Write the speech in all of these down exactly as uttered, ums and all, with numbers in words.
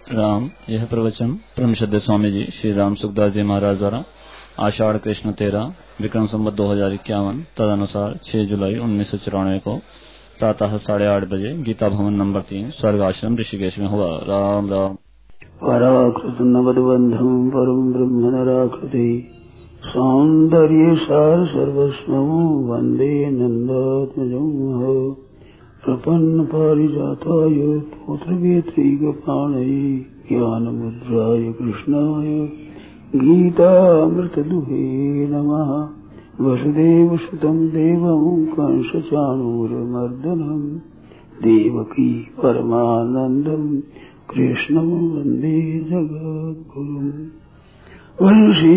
राम। यह प्रवचन परम श्रद्धेय स्वामी जी श्री राम सुखदास जी महाराज द्वारा आषाढ़ कृष्ण तेरह विक्रम संवत दो हजार इक्यावन तदनुसार छह जुलाई उन्नीस सौ चौरानवे को प्रातः साढ़े आठ बजे गीता भवन नंबर तीन स्वर्ग आश्रम ऋषिकेश में हुआ। राम राम। पराकृत नवद्बंधम परम ब्रह्म नराकृति सौंदर्य सार सर्वस्वं वंदे नंदात्मजं प्रपन्न पारिजाताय पुत्रवेत्रैकपाणये ज्ञानमुद्राय कृष्णाय गीतामृतदुहे नमः। वसुदेवसुतं देवं कंसचाणूरमर्दनं देवकी परमानन्दं कृष्णं वन्दे जगद्गुरुम्। वंशी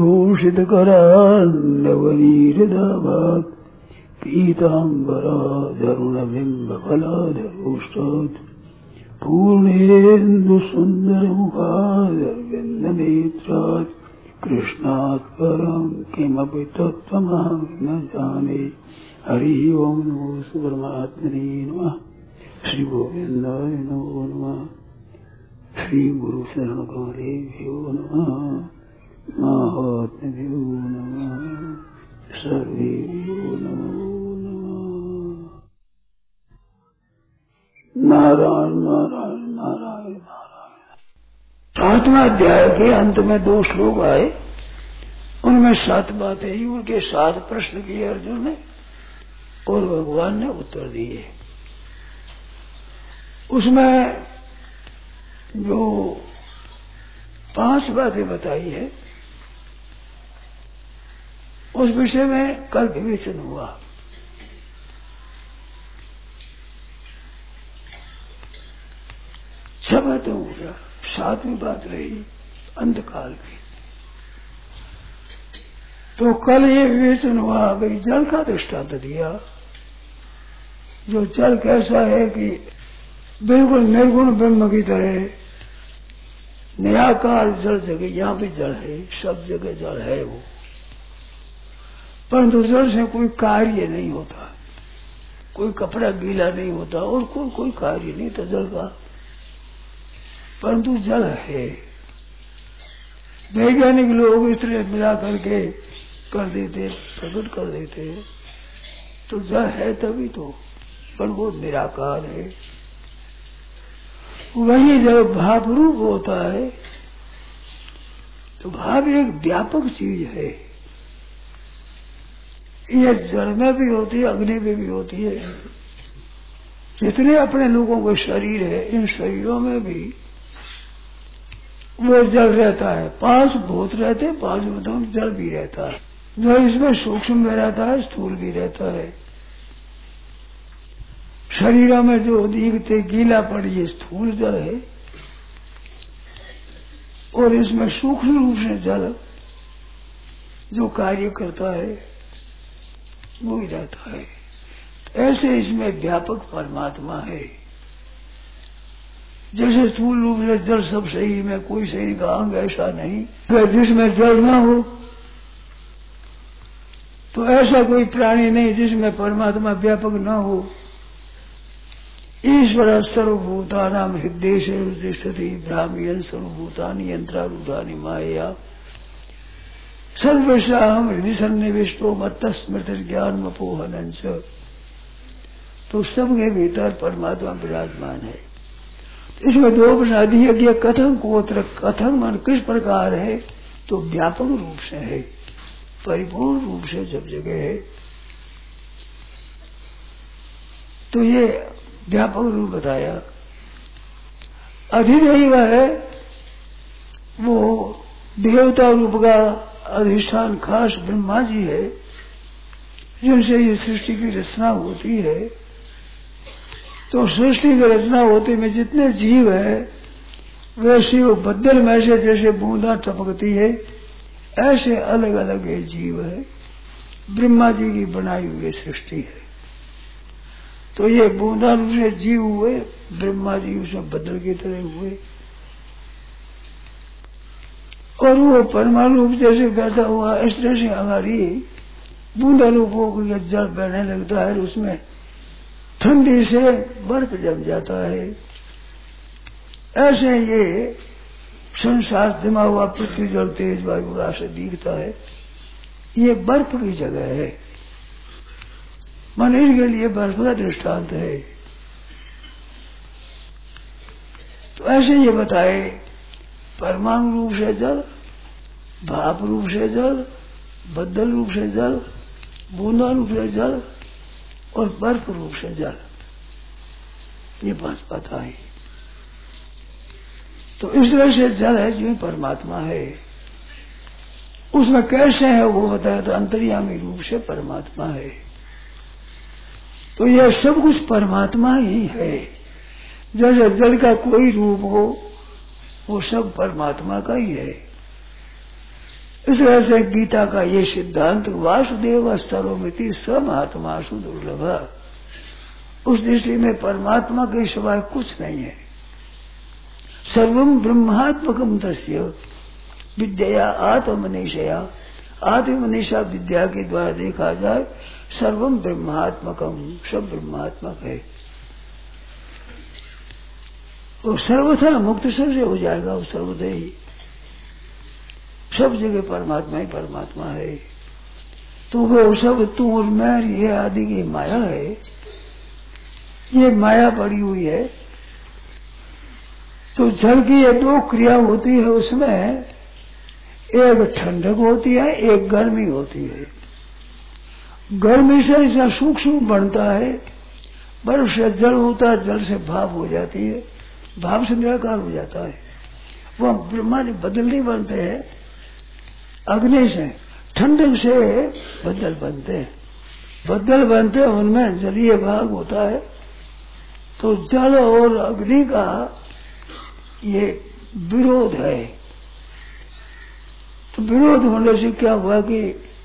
विभूषितकरान्नवनीरदाभात् पीताम्बराधरुणबिम्बफलाधरोष्टात् पूर्णेन्दुसुन्दरमुखादरविन्दनेत्रात् कृष्णात् परं किमपि तत्त्वमहं न जाने। हरि ओं नमो परमात्मने नमः। श्री गोविन्दाय नमो नमः। श्री गुरु शरण गौरेभ्यो नमः। महात्म्यो नमः। सर्वेभ्यो नमो नमः। नारायण नारायण नारायण नारायण। सातवें अध्याय के अंत में दो श्लोक आए, उनमें सात बातें ही, उनके सात प्रश्न किए अर्जुन ने और भगवान ने उत्तर दिए। उसमें जो पांच बातें बताई है उस विषय में कल विवेचन हुआ। छह बातें हो गया, सातवीं बात रही अंतकाल की। तो कल ये विवेचन हुआ भाई जल का दृष्टांत दिया। जो जल कैसा है कि बिल्कुल निर्गुण ब्रह्म की तरह निराकार जल जगह, यहाँ भी जल है, सब जगह जल है वो, परंतु जल से कोई कार्य नहीं होता, कोई कपड़ा गीला नहीं होता और कोई कोई कार्य नहीं था जल का, परंतु जल है। वैज्ञानिक लोग इस तरह मिला करके कर देते, प्रकट कर देते, तो जल है तभी तो, पर वो निराकार है। वही जब भाव रूप होता है तो भाव एक व्यापक चीज है। यह जल में भी होती है, अग्नि में भी होती है। जितने अपने लोगों के शरीर है, इन शरीरों में भी वो जल रहता है। पांच भूत रहते हैं, पांच भूतों में जल भी रहता है। जो इसमें सूक्ष्म में रहता है, स्थूल भी रहता है। शरीरों में जो दिखते गीला पड़ी है स्थूल जल है, और इसमें सूक्ष्म रूप से जल जो कार्य करता है वो ही रहता है। ऐसे इसमें व्यापक परमात्मा है। जैसे स्थूल रूप से जल सब शरीर में, कोई शरीर का अंग ऐसा नहीं जिसमें जल न हो, तो ऐसा कोई प्राणी नहीं जिसमें परमात्मा व्यापक न हो। ईश्वर सर्वभूतानां हृदयेषु तिष्ठति ब्राह्मयन् सर्वभूतानि यन्त्रारूढानि मायया सर्वेषां हृदि सन्निविष्टो मत्तः स्मृतिर्ज्ञानमपोहनं च। तो सबके भीतर परमात्मा विराजमान है। इसमें दो प्रश्न अधिक कथन कोत्र, कथन मन किस प्रकार है, तो व्यापक रूप से है, परिपूर्ण रूप से जब जगह है। तो ये व्यापक रूप बताया। अधिदैव है वो देवता रूप का अधिष्ठान खास ब्रह्मा जी है, जिनसे ये सृष्टि की रचना होती है। तो सृष्टि की रचना होते में जितने जीव है वैसे वो बद्दल में से जैसे बूंदा टपकती है, ऐसे अलग अलग ये जीव है। ब्रह्मा जी की बनाई हुई सृष्टि है। तो ये बूंदा रूप से जीव हुए, ब्रह्मा जी उसमें बदल की तरह हुए, और वो परमाणु रूप जैसे बैठा हुआ, इस तरह से हमारी बूंदा रूप होकर जल बहने लगता है, उसमें ठंडी से बर्फ जम जाता है। ऐसे ये संसार जमा हुआ पृथ्वी जल तेज वायु से दिखता है, ये बर्फ की जगह है। मनुष्य के लिए बर्फ का दृष्टांत है। तो ऐसे ये बताए परमाणु रूप से जल, भाप रूप से जल, बदल रूप से जल, बूंदा रूप से जल और बर्फ रूप से जल, ये बात बताई। तो इस तरह से जल है जो परमात्मा है। उसमें कैसे है वो बताया, तो अंतर्यामी रूप से परमात्मा है। तो यह सब कुछ परमात्मा ही है। जैसे जल का कोई रूप हो वो सब परमात्मा का ही है। इस तरह से गीता का ये सिद्धांत वासुदेव सर्वमिति समात्मासु दुर्लभ, उस दृष्टि में परमात्मा के सिवाय कुछ नहीं है। सर्वम ब्रह्मात्मकम तस्य विद्या आत्मनिशया, आत्मनिशा विद्या के द्वारा देखा जाए सर्वम ब्रह्मात्मकम, सब ब्रह्मात्मक है। वो सर्वथा मुक्त सबसे हो जाएगा, वो सर्वथा ही सब जगह परमात्मा ही परमात्मा है। तो वो सब तू और मैं ये आदि की माया है, ये माया पड़ी हुई है। तो जल की ये दो क्रिया होती है, उसमें एक ठंडक होती है, एक गर्मी होती है। गर्मी से इतना सूक्ष्म बनता है, बर्फ से जल होता है, जल से भाप हो जाती है, भाप से निराकार हो जाता है। वह ब्रह्मा ने बदल नहीं बनते हैं, अग्नि से ठंडक से बदल बनते हैं, बदल बनते हैं उनमें जलीय भाग होता है। तो जल और अग्नि का ये विरोध है। तो विरोध होने से क्या हुआ कि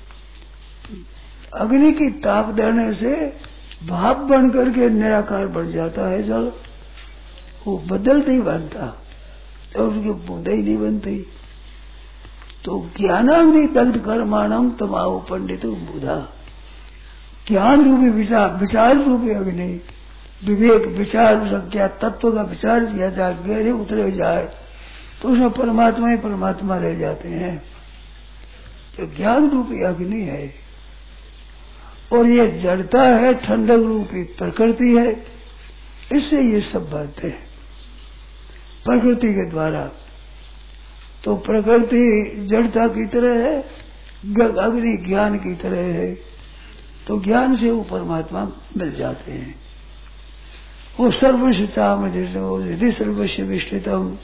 अग्नि की ताप देने से भाप बन करके निराकार बन जाता है जल, वो बदल नहीं बनता और उसकी बूंदे ही नहीं बनती। तो ज्ञानाग्नि दग्ध कर्माणम तमाओ पंडित बुधा, ज्ञान रूपी विचार, विचार रूपी अग्नि, विवेक विचार संख्या तत्व का विचार किया जाए, गहरे उतरे जाए तो उसमें परमात्मा ही परमात्मा रह जाते हैं। तो ज्ञान रूपी अग्नि है और ये जड़ता है, ठंडक रूपी प्रकृति है। इससे ये सब बनते हैं प्रकृति के द्वारा। तो प्रकृति जड़ता की तरह है, अग्नि ज्ञान की तरह है। तो ज्ञान से वो परमात्मा मिल जाते हैं। वो सर्वस्व चाहम सर्वस्व विष्ठितम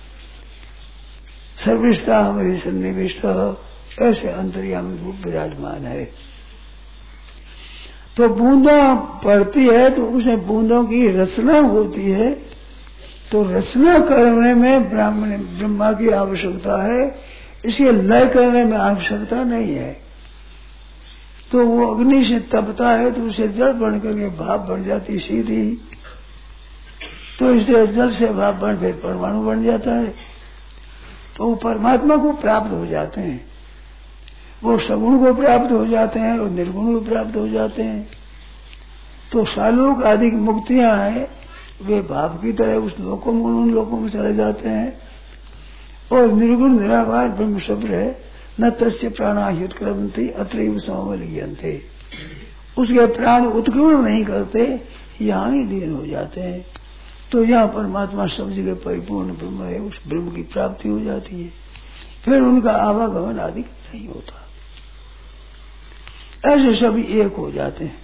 सर्वस्ता हमारी सन्निविष्ट, ऐसे अंतर्यामी रूप विराजमान है। तो बूंदा पड़ती है तो उसमें बूंदों की रचना होती है। तो रचना करने में ब्राह्मण ब्रह्मा की आवश्यकता है, इसलिए लय करने में आवश्यकता नहीं है। तो वो अग्नि से तपता है तो उसे जल बन करके भाप बन जाती सीधी। तो इसलिए जल से भाप बन फिर परमाणु बन जाता है। तो वो परमात्मा को प्राप्त हो जाते हैं, वो सगुण को प्राप्त हो जाते हैं और निर्गुण को प्राप्त हो जाते हैं। तो सालोक आदि मुक्तियां हैं, वे भाव की तरह उस लोकों में उन लोकों में चले जाते हैं। और निर्गुण निराकार ब्रह्म शब्द है, न तस्य प्राणाह्युत्क्रमंति अत्रैव समवलीयन्ते, उसके प्राण उत्क्रमण नहीं करते, यहाँ ही लीन हो जाते हैं। तो यहाँ परमात्मा सब जगह परिपूर्ण ब्रह्म है, उस ब्रह्म की प्राप्ति हो जाती है, फिर उनका आवागमन आदि नहीं होता। ऐसे सभी एक हो जाते हैं।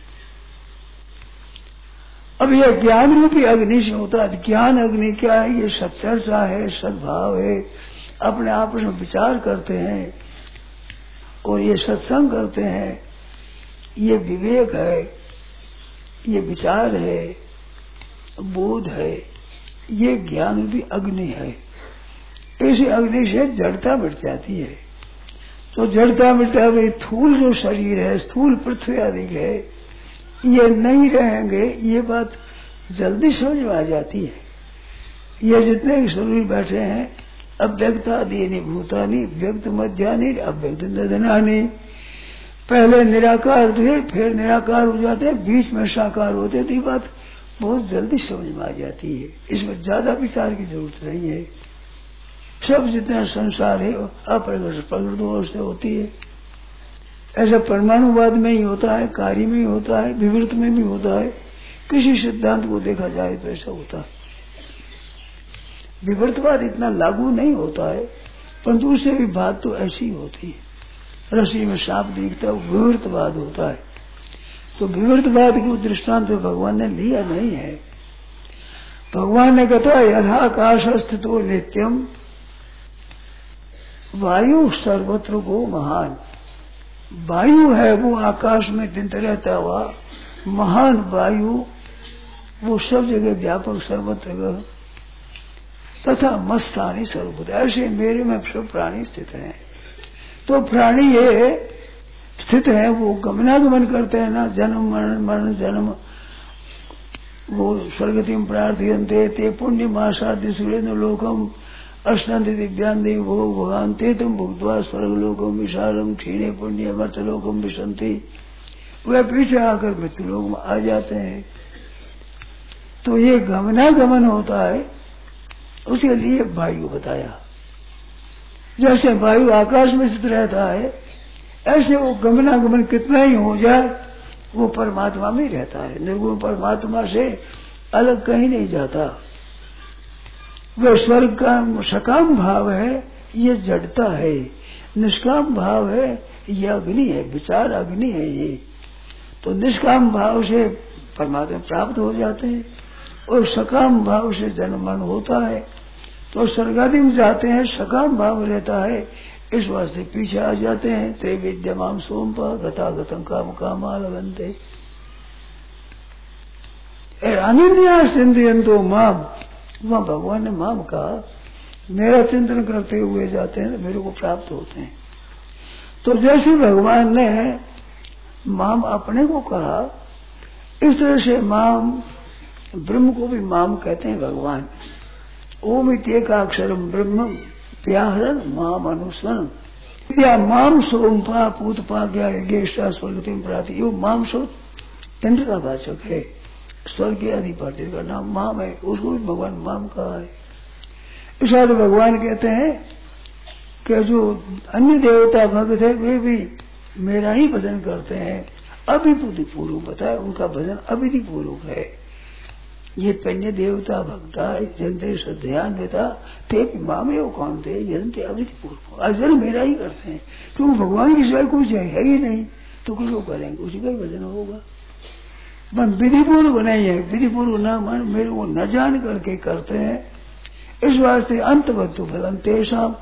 अब यह ज्ञान रूपी अग्नि से होता है। ज्ञान अग्नि क्या है? ये सच्चर्चा है, सद्भाव है, अपने आपस में विचार करते हैं और ये सत्संग करते हैं, ये विवेक है, ये विचार है, बोध है, ये ज्ञान रूपी अग्नि है। इसी अग्नि से जड़ता मिट जाती है। तो जड़ता मिटता है, स्थूल जो शरीर है, स्थूल पृथ्वी आदि है, ये नहीं रहेंगे, ये बात जल्दी समझ में आ जाती है। ये जितने शरीर बैठे हैं, अव्यक्तादीनि भूतानि व्यक्त मध्यानि अव्यक्त निधनानि, पहले निराकार थे फिर निराकार हो जाते हैं, बीच में साकार होते थे, बात बहुत जल्दी समझ में आ जाती है। इसमें ज्यादा विचार की जरूरत नहीं है। सब जितना संसार है अप्रकट प्रकट दोष से होती है। ऐसा परमाणुवाद में ही होता है, कार्य में ही होता है, विवृत में भी होता है। किसी सिद्धांत को देखा जाए तो ऐसा होता है। विवृतवाद इतना लागू नहीं होता है, परंतु उससे भी बात तो ऐसी होती है। रस्सी में सांप दिखता है, विवृतवाद होता है। तो विवृतवाद की दृष्टांत भगवान ने लिया नहीं है। भगवान ने कहा यथाकाश स्थितो नित्यम वायु सर्वत्र को महान। वायु है वो आकाश में दिन रहता हुआ महान वायु, वो सब जगह व्यापक सर्वत्र तथा मस्तानी सर्वभूत। ऐसे मेरे में सब प्राणी स्थित हैं। तो प्राणी ये स्थित है, वो गमनागमन करते हैं ना, जन्म मरण मरण जन्म, वो स्वर्गतिम प्रार्थयन्ते ते पुण्य मासाद्य सुरेन्द्र लोकम अष्टांति दिव्यान देव भोग भगवान ते तुम भुक्त्वा स्वर्गलोकम विशालम क्षीणे पुण्य मर्तलोकम विशंति। वह पीछे आकर मृत्युलोक में आ जाते हैं। तो ये गमनागमन होता है, उसके लिए वायु बताया। जैसे वायु आकाश में स्थित रहता है, ऐसे वो गमनागमन कितना ही हो जाए वो परमात्मा में रहता है। निर्गुण परमात्मा से अलग कहीं नहीं जाता। वह स्वर्ग का सकाम भाव है, ये जड़ता है। निष्काम भाव है, ये अग्नि है, विचार अग्नि है ये। तो निष्काम भाव से परमात्मा प्राप्त हो जाते हैं और सकाम भाव से जन्म मरण होता है। तो स्वर्गादि में जाते हैं, सकाम भाव रहता है, इस वास्ते पीछे आ जाते हैं। त्रैविद्यमाम सोमपा गता गतम काम कामा लगनते अनिन्या सिंधयंतो माम। वहां भगवान ने माम कहा, मेरा चिंतन करते हुए जाते हैं, मेरे को प्राप्त होते हैं। तो जैसे भगवान ने माम अपने को कहा, इस तरह से माम ब्रह्म को भी माम कहते हैं भगवान। ओम इत्येकाक्षरम ब्रह्म व्याहरण माम अनुस्मरण या माम सोमपा पूतपा क्या गेष्टा स्वर्गतिम प्राति। यो माम सो तंत्र का वाचक है, स्वर्ग के अधिपति का नाम माम है, उसको भी भगवान माम कहा है। इस बात भगवान कहते हैं कि जो अन्य देवता भक्त है वे भी मेरा ही भजन करते हैं। अभिभूति पूर्वक बताया, उनका भजन अविधि पूर्वक है। ये पन्य देवता भक्ता जनते श्रद्धान्विता ते मामे वो कौन थे जनते अविधि पूर्वक अजन मेरा ही करते हैं। क्योंकि भगवान की सिवाय कुछ है ही नहीं, तो किसको करेंगे, उसी का ही भजन होगा। विधि पूर्व नहीं है, विधि पूर्व न मन मेरे को न जान करके करते हैं। इस वास्ते अंत वस्तु फलम तेषाम,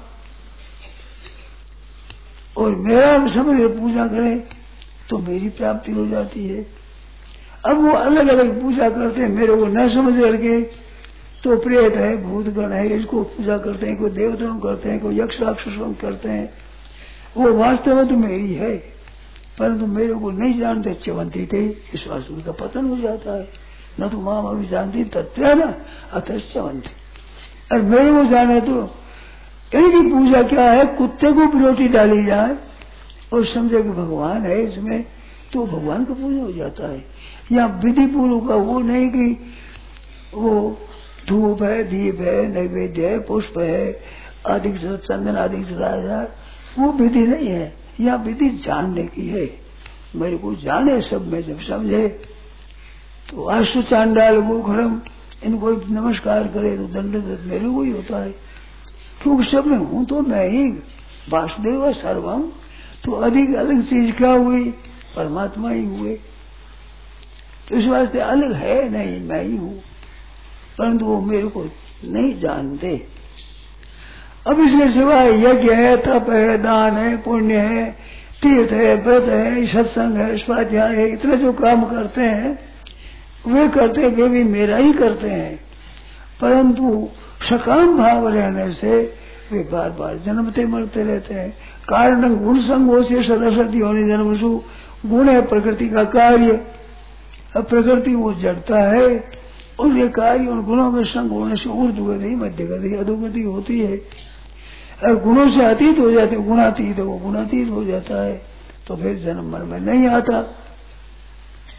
और मेरा समझ पूजा करे तो मेरी प्राप्ति हो जाती है। अब वो अलग अलग पूजा करते हैं, मेरे को न समझ करके, तो प्रेत है, भूतगण है, इसको पूजा करते हैं, कोई देवताओं करते हैं, कोई यक्ष राक्षसों करते हैं। वो वास्तव में तो मेरी है, परंतु मेरे को नहीं जानते, च्यवंती थे, इस वास्तु का पतन हो जाता है। न तो माम अभी जानती तत्व न अतश्चवंती। और मेरे को जाने तो इनकी पूजा क्या है, कुत्ते को भी रोटी डाली जाए और समझे कि भगवान है इसमें, तो भगवान का पूजा हो जाता है। या विधि पूर्व का वो नहीं कि वो धूप है, दीप है, नैवेद्य है, पुष्प है, आदि चंदन आदि चढ़ाया जाए, वो विधि नहीं है। या विधि जानने की है, मेरे को जाने सब में जब समझे तो अष्ट चांडाल गोखरम इनको नमस्कार करे तो दंड मेरे को ही होता है। क्योंकि सब में हूं तो मैं ही, वासुदेव सर्वम, तो अधिक अलग चीज क्या हुई, परमात्मा ही हुए। तो इस वास्ते अलग है नहीं, मैं ही हूं, परंतु वो मेरे को नहीं जानते। अब इसके सिवाय यज्ञ है, तप है, दान है, पुण्य है, तीर्थ है, व्रत है, सत्संग है, स्वाध्याय है, इतने जो काम करते हैं वे करते वे भी मेरा ही करते हैं। परंतु सकाम भाव रहने से वे बार बार जन्मते मरते रहते हैं। कारण गुण संगो से सदसती होने जन्मसु, गुण है प्रकृति का कार्य। अब प्रकृति वो जड़ता है और ये कार्य उन गुणों के संग होने से ऊर्ध्वगति मध्य गति अधोगति होती है। और गुणों से अतीत हो जाते, गुणातीत है वो गुणातीत हो जाता है, तो फिर जन्म मरण में नहीं आता।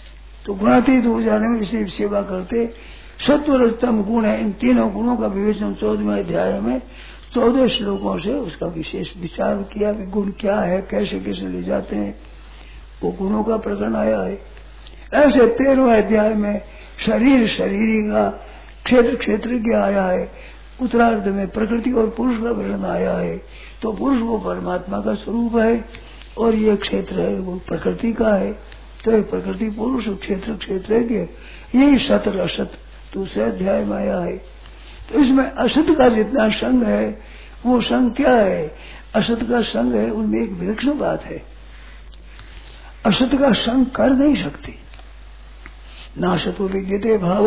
तो गुणातीत हो जाने में इसे सेवा करते। सत्व रजतम गुण है, इन तीनों गुणों का विवेचन चौदहवें अध्याय में चौदह श्लोकों से उसका विशेष विचार किया कि गुण क्या है, कैसे कैसे ले जाते हैं, वो गुणों का प्रकरण आया है। ऐसे तेरहवें अध्याय में शरीर शरीरी का, क्षेत्र क्षेत्र के आया है। उत्तरार्ध में प्रकृति और पुरुष का वर्णन आया है। तो पुरुष वो परमात्मा का स्वरूप है और ये क्षेत्र है वो प्रकृति का है। तो ये प्रकृति पुरुष, क्षेत्र क्षेत्र के, यही सत और असत दूसरे अध्याय में आया है। तो इसमें असत का जितना संग है वो संग क्या है? असत का संग है, उनमें एक विलक्षण बात है, असत का संग कर नहीं सकती। नासत विद्यते भाव,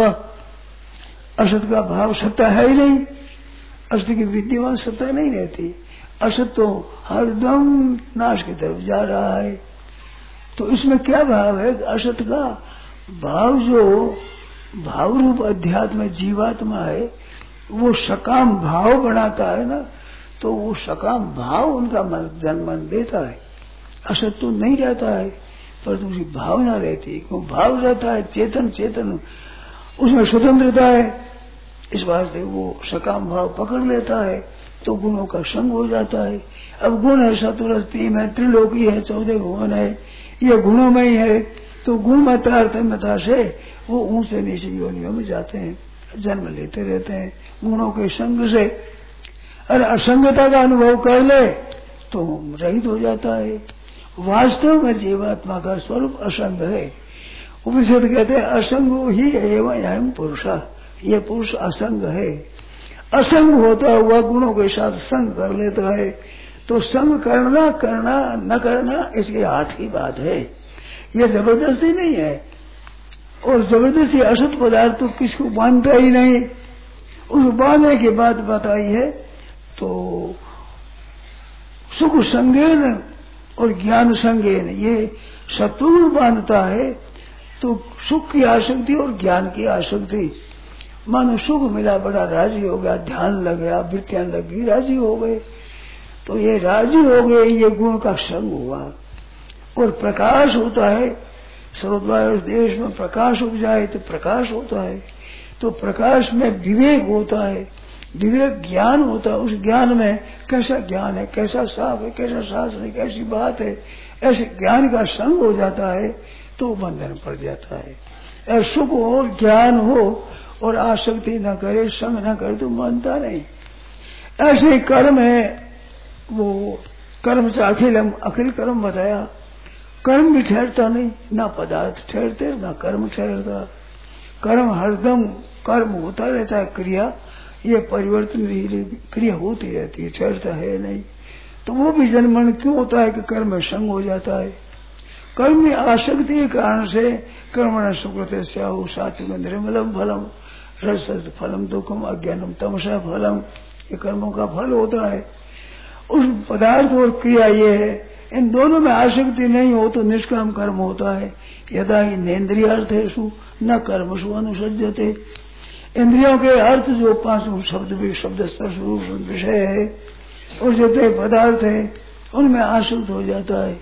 असत का भाव सत्ता है ही नहीं, असत की विद्यमान सत्ता नहीं रहती। असत तो हरदम नाश की तरफ जा रहा है। तो इसमें क्या भाव है? असत का भाव जो भाव रूप अध्यात्म जीवात्मा है वो सकाम भाव बनाता है ना, तो वो सकाम भाव उनका जन्म देता है। असत तो नहीं रहता है पर उसकी भावना रहती है, क्यों भाव रहता है, चेतन चेतन उसमें स्वतंत्रता है, इस बात से वो सकाम भाव पकड़ लेता है तो गुणों का संग हो जाता है। अब गुण है सतुरस्तीम है, त्रिलोकी है, चौदह भुवन है, ये गुणों में ही है। तो गुण मतार्थमता से वो ऊंचे नीचे योनियों में जाते हैं, जन्म लेते रहते हैं गुणों के संग से। अरे असंगता का अनुभव कर ले तो रहित हो जाता है। वास्तव में जीवात्मा का स्वरूप असंग है। उपनिषद कहते हैं असंग ही एवं अहम पुरुषा, ये पुरुष असंग है। असंग होता हुआ गुणों के साथ संग कर लेता है। तो संग करना करना न करना इसके हाथ की बात है, ये जबरदस्ती नहीं है। और जबरदस्ती असत पदार्थ तो किसको बांधता ही नहीं। उस बांधने की बात बताई है तो सुख संगेन और ज्ञान संगेन, ये शत्रु बांधता है। तो सुख की आसक्ति और ज्ञान की आसक्ति, मानो सुख मिला बड़ा राजी हो गया, ध्यान लग गया, वृत्तियां लगी, राजी हो गए, तो ये राजी हो गए, ये गुण का संग हुआ। और प्रकाश होता है, सर्वद्वार देश में प्रकाश उपजाए तो प्रकाश होता है। तो प्रकाश में विवेक होता है, विवेक ज्ञान होता है। उस ज्ञान में कैसा ज्ञान है, कैसा साफ है, कैसा शास्त्र है, कैसी बात है, ऐसे ज्ञान का संग हो जाता है तो बंधन पड़ जाता है। सुख हो, ज्ञान हो और आसक्ति न करे, संग न करे तो मानता नहीं। ऐसे कर्म है, वो कर्म से अखिलम, अखिल कर्म बताया। कर्म भी ठहरता नहीं, ना पदार्थ ठहरते ना कर्म ठहरता। कर्म हरदम कर्म होता रहता है, क्रिया ये परिवर्तन क्रिया होती रहती है, ठहरता है नहीं। तो वो भी जन्मन क्यों होता है कि कर्म में संग हो जाता है। कर्म में आसक्ति के कारण से कर्मण सुकृत स्याहु सात्विक निर्मलम फलम रस फलम दुखम अज्ञानम तमसा फलम, ये कर्मों का फल होता है। उस पदार्थ और क्रिया ये है, इन दोनों में आसक्ति नहीं हो तो निष्काम कर्म होता है। यदा ही नेन्द्रियार्थेषु न कर्मसु अनुसज्जते, इंद्रियों के अर्थ जो पांचों शब्द भी शब्द स्पर्श रूप विषय है और जितने पदार्थ है उनमें आसक्त हो जाता है।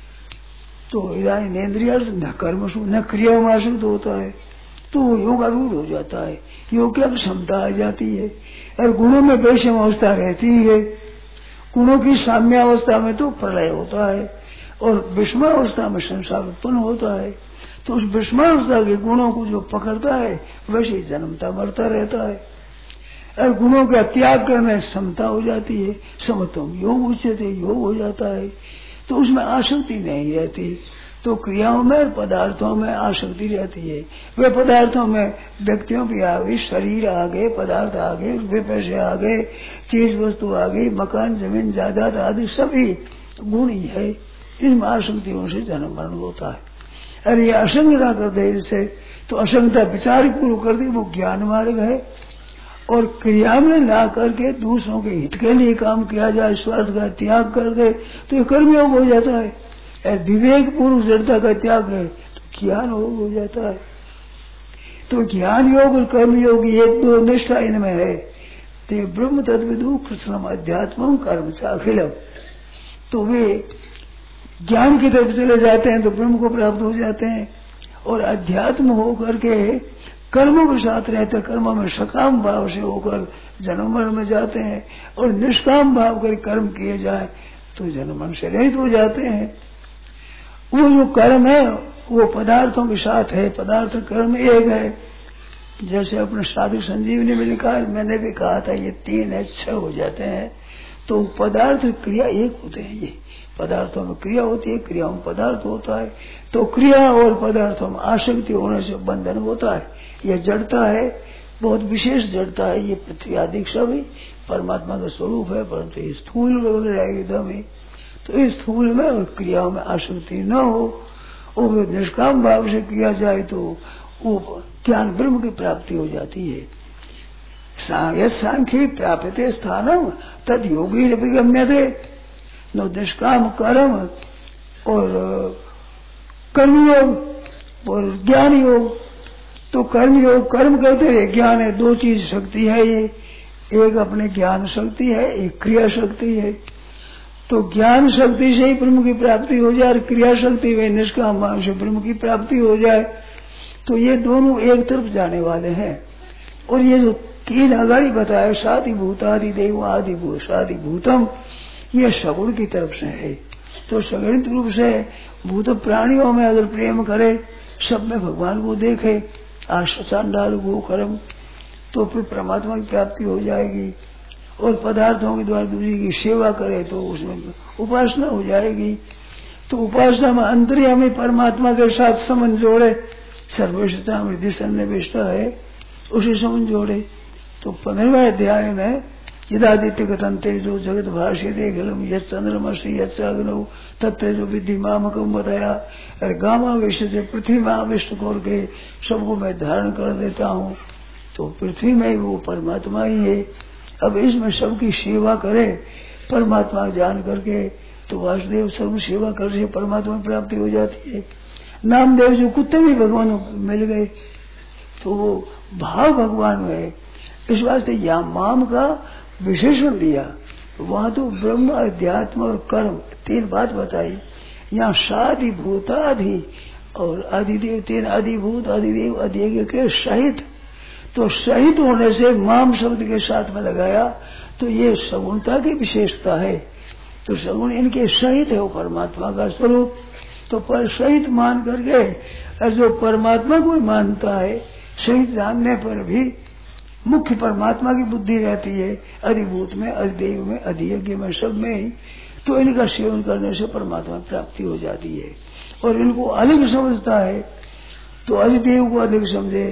तो यदा ही नेन्द्रियार्थ न कर्मसु न क्रिया में आसक्त होता है तो वो योगारूढ़ हो जाता है, योग की क्षमता आ जाती है। और गुणों में वैषम अवस्था रहती है, गुणों की साम्यावस्था में तो प्रलय होता है और विषमावस्था में संसार उत्पन्न होता है। तो उस विषमावस्था के गुणों को जो पकड़ता है वैसे जन्मता मरता रहता है। और गुणों का त्याग करने समता हो जाती है, समत्वम योग उच्चते, योग हो जाता है। तो उसमें आसक्ति नहीं रहती। तो क्रियाओं में पदार्थों में आसक्ति रहती है। वे पदार्थों में व्यक्तियों की आ गई, शरीर आ गए, पदार्थ आ गए, वे पैसे आ गए, चीज वस्तु आ गई, मकान जमीन जायदाद आदि सभी गुण ही है। इसमें आसक्तियों से जन्म मरण होता है। अरे ये असंगता कर दे इससे, तो असंगता विचार पूर्व कर दी, वो ज्ञान मार्ग है। और क्रिया में ला करके दूसरों के हित के लिए काम किया जाए, स्वार्थ का त्याग कर दे तो ये कर्मयोग हो जाता है। विवेक पूर्व जड़ता का त्याग है तो ज्ञान योग हो जाता है। तो ज्ञान योग और कर्म योग एक दो निष्ठा इनमें है। तो ब्रह्म तद्विदु कृष्णम अध्यात्म कर्म से अखिलम, तो वे ज्ञान की तरफ चले जाते हैं तो ब्रह्म को प्राप्त हो जाते हैं। और अध्यात्म होकर के कर्मों के साथ रहते, कर्मों में सकाम भाव से होकर जन्म मरण में जाते हैं, और निष्काम भाव कर कर्म किए जाए तो जन्म मरण से रहित हो जाते हैं। वो जो कर्म है वो पदार्थों के साथ है, पदार्थ कर्म एक है। जैसे अपने साधु संजीवनी में लिखा है, मैंने भी कहा था ये तीन है, छह हो जाते हैं। तो पदार्थ क्रिया एक होते हैं। ये पदार्थों में क्रिया होती है, क्रियाओं में पदार्थ होता है। तो क्रिया और पदार्थों में आसक्ति होने से बंधन होता है। यह जड़ता है, बहुत विशेष जड़ता है। ये पृथ्वी आदि सब ही परमात्मा का स्वरूप है, परंतु ये स्थूल रहेगा एकदम ही। तो इस स्थूल में और क्रियाओं में आसक्ति न हो, और निष्काम भाव से किया जाए तो वो ज्ञान ब्रह्म की प्राप्ति हो जाती है। सांख्य प्राप्त स्थानम तद योगी विगम्य थे। नो निष्काम कर्म और कर्मयोग और ज्ञान योग। तो कर्म योग कर्म करते रहे, ज्ञान है, दो चीज शक्ति है ये। एक अपने ज्ञान शक्ति है, एक क्रिया शक्ति है। तो ज्ञान शक्ति से ही ब्रह्म की प्राप्ति हो जाए, क्रिया शक्ति वे निष्काम भाव से ब्रह्म की प्राप्ति हो जाए। तो ये दोनों एक तरफ जाने वाले हैं। और ये जो तीन अगाड़ी बताया, शादी भूतादि देव आदि भू शादी भूतम, ये सगुण की तरफ से है। तो सगुणित रूप से भूत प्राणियों में अगर प्रेम करे, सब में भगवान को देखे, आश्चांडाल गो कर्म, तो फिर परमात्मा की प्राप्ति हो जाएगी। और पदार्थों के द्वारा दूसरी की सेवा करे तो उसमें उपासना हो जाएगी। तो उपासना में अंतर्यामी परमात्मा के साथ संबंध जोड़े, सर्वश्रेष्ठता वृद्धि सन्निविष्टा है, उसे संबंध जोड़े। तो पंद्रहवें अध्याय में यदादित्य कथन तेजो जगत भाष्य देगलम यद चंद्रमसी यद अग्नौ तत्तेजो विधि मामकम बताया। और गामा विश्व से पृथ्वी में आविष्ट करके सबको मैं धारण कर देता हूँ। तो पृथ्वी में वो परमात्मा ही है। अब इसमें सबकी सेवा करे परमात्मा जान करके, तो वासुदेव सर्व सेवा करने से परमात्मा की प्राप्ति हो जाती है। नामदेव जो कुत्ते भी भगवान मिल गए, तो वो भाव भगवान में है। इस वास्ते यहाँ माम का विशेषण दिया। वहां तो ब्रह्म अध्यात्म और कर्म तीन बात बताई। यहाँ साधि भूताधि और अधिदेव, तीन अधिभूत अधिदेव अधियज्ञ के सहित। तो सहित होने से माम शब्द के साथ में लगाया, तो ये सगुणता की विशेषता है। तो सगुण इनके सहित है वो परमात्मा का स्वरूप। तो पर सहित मान करके, और जो परमात्मा को मानता है, सहित जानने पर भी मुख्य परमात्मा की बुद्धि रहती है, अधिभूत में, अधिदेव में, अधियज्ञ में, सब में ही। तो इनका सेवन करने से परमात्मा प्राप्ति हो जाती है। और इनको अलग समझता है, तो अधिदेव को अधिक समझे,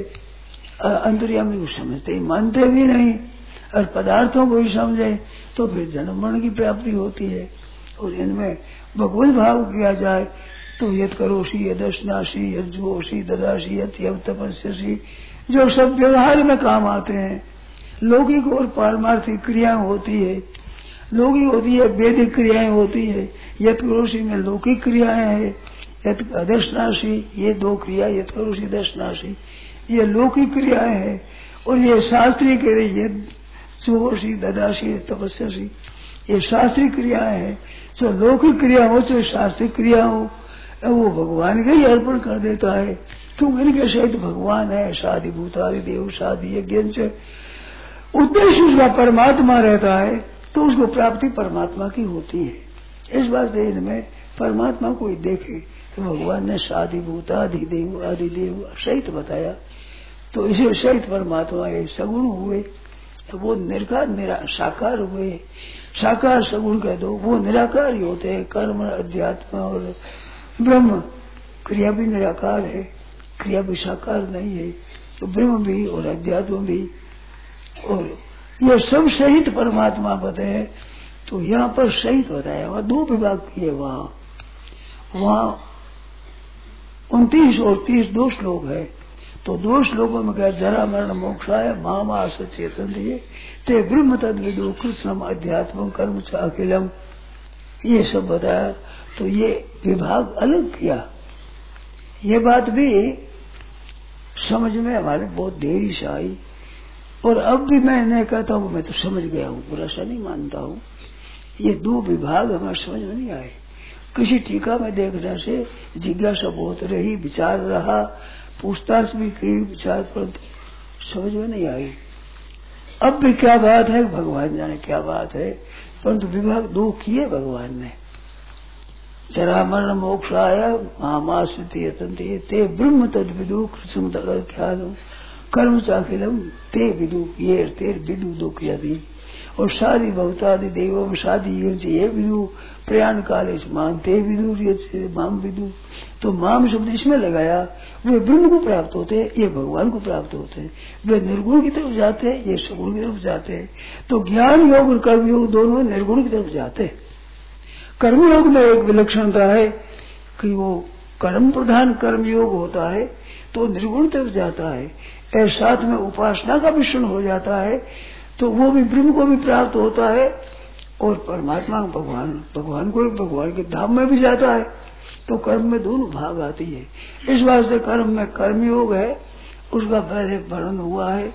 अंतर्यामी को समझते ही मानते भी नहीं, और पदार्थों को ही समझे, तो फिर जन्म मरण की प्राप्ति होती है। और इनमें भगवत भाव किया जाए तो यद करोषि यदश्नाशी यद जुहोषि ददाशी यद यव तपस्यसी, जो सब व्यवहार में काम आते हैं। लौकिक और पारमार्थिक क्रियाएं होती है, लौकिक होती है, वैदिक क्रियाएं होती है। यद करोषि में लौकिक क्रियाएं है, यद अदर्शनाशी, ये दो क्रिया यद करोषि दर्शनाशी, ये लौकिक क्रियाएं हैं। और ये शास्त्रीय क्रिया यद जुहोषि ददाशी तपस्यसी, ये शास्त्रीय क्रियाएं हैं। जो लौकिक क्रिया हो चाहे शास्त्रीय क्रिया हो, वो भगवान का ही अर्पण कर देता है, क्योंकि इनके सहित भगवान है। शादी भूतादि देव शादी यज्ञ से उद्देश्य उसका परमात्मा रहता है, तो उसको प्राप्ति परमात्मा की होती है। इस बात से इनमें परमात्मा को ही देखे तो भगवान ने शादी भूतादि देव आदि देव सहित बताया। तो इसे सहित परमात्मा ये सगुण हुए, वो निर्कार निरा साकार हुए। साकार सगुण कह दो, वो निराकार ही होते हैं। कर्म अध्यात्म और ब्रह्म, क्रिया भी निराकार है, क्रिया भी साकार नहीं है। तो ब्रह्म भी और अध्यात्म भी, और ये सब सहित परमात्मा बताए। तो यहाँ पर सहित बताया, वहाँ दो विभाग किए। वहाँ वहाँ उनतीस और तीस दो श्लोक है। तो दो श्लोकों में क्या, जरा मरण मोक्षाय मामा सचेतन ते ब्रह्म तद विदु कृष्णम अध्यात्म कर्म च अखिलम, ये सब बताया। तो ये विभाग अलग किया। ये बात भी समझ में हमारे बहुत देरी से आई, और अब भी मैं नहीं कहता हूँ मैं तो समझ गया हूँ, पूरा सा नहीं मानता हूँ। ये दो विभाग हमारे समझ में नहीं आए। किसी टीका में देखने से जिज्ञासा बहुत रही, विचार रहा, पूछताछ भी की, विचार पर समझ में नहीं आई। अब भी क्या बात है भगवान जाने क्या बात है, परंतु विभाग दो किए भगवान ने। जरा मरण मोक्ष आया महामाश्रित यतन्ते ते ब्रह्म तद विदु कृष्ण तद ख्यालम कर्म चाखिलम ते विदु ये तेर विदु दुख यदि। और शादी भवतादि देवम शादी ये विदु प्रयाण काले मानते विदु माम विदु। तो माम शब्द इसमें लगाया, वे ब्रह्म को प्राप्त होते, ये भगवान को प्राप्त होते। वे निर्गुण की तरफ जाते, ये सगुण की तरफ जाते। तो ज्ञान योग और कर्म योग दोनों निर्गुण की तरफ जाते। कर्मयोग में एक विलक्षणता है कि वो कर्म प्रधान कर्म योग होता है तो निर्गुण तरफ जाता है, और साथ में उपासना का मिश्रण हो जाता है तो वो भी ब्रह्म को भी प्राप्त होता है और परमात्मा भगवान भगवान को भगवान के धाम में भी जाता है। तो कर्म में दोनों भाग आती है। इस वास्ते कर्म में कर्मयोग है, उसका पहले वर्णन हुआ है।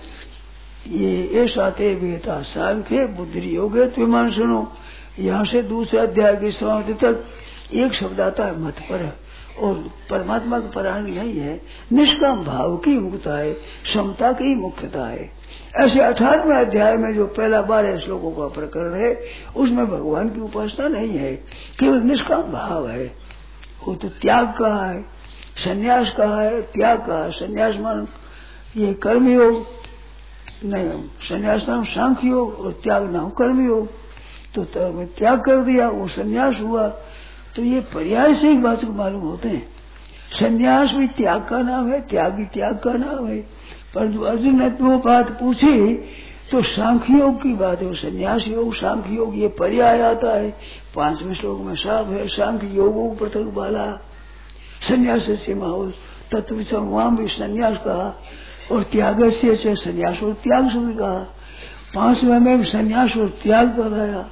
ये ऐसा ते वेता सांख्य बुद्धि योग त्विमान सुनो। यहाँ से दूसरे अध्याय की समाप्ति तक एक शब्द आता है मत पर, और परमात्मा का परायण नहीं है, निष्काम भाव की मुक्तता है, समता की मुख्यता है। ऐसे अठारहवें अध्याय में जो पहला बारह श्लोकों का प्रकरण है उसमें भगवान की उपासना नहीं है, केवल निष्काम भाव है। वो तो त्याग कहा है, संन्यास कहा है, त्याग कहा है। संन्यास मान ये कर्मयोग नहीं, संन्यास नाम सांख्य योग और त्याग नाम कर्मयोग। तो त्याग कर दिया वो संन्यास हुआ। तो ये पर्याय से एक बात को मालूम होते हैं, संन्यास भी त्याग का नाम है, त्याग भी त्याग का नाम है। परंतु अर्जुन ने दो बात पूछी तो सांख्य योग की बात है, संन्यास योग सांख्य योग ये पर्याय आता है। पांचवें श्लोक में साफ है, सांख्य योग पृथक बाला संन्यास से माहौल तत्व वहां भी संन्यास कहा, और त्याग से संन्यास और त्याग से कहा। पांचवें में संन्यास और त्याग बताया,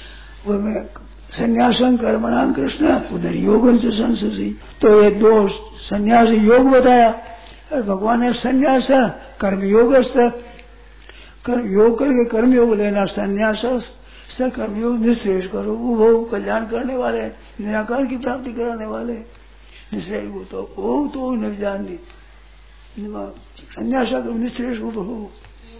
मैं संन्यासं कर्मणां कृष्ण उधर योगन से संससी। तो ये दो संन्यास योग बताया, और भगवान ने संन्यास कर्मयोग कर्म योग करके कर्मयोग लेना, संन्यास से कर्मयोग निश्रेष करो, वो कल्याण करने वाले, निराकार की प्राप्ति कराने वाले। निश्रेष वो तो वो तो न जान दी संन्यास कर्म निश्रेष हो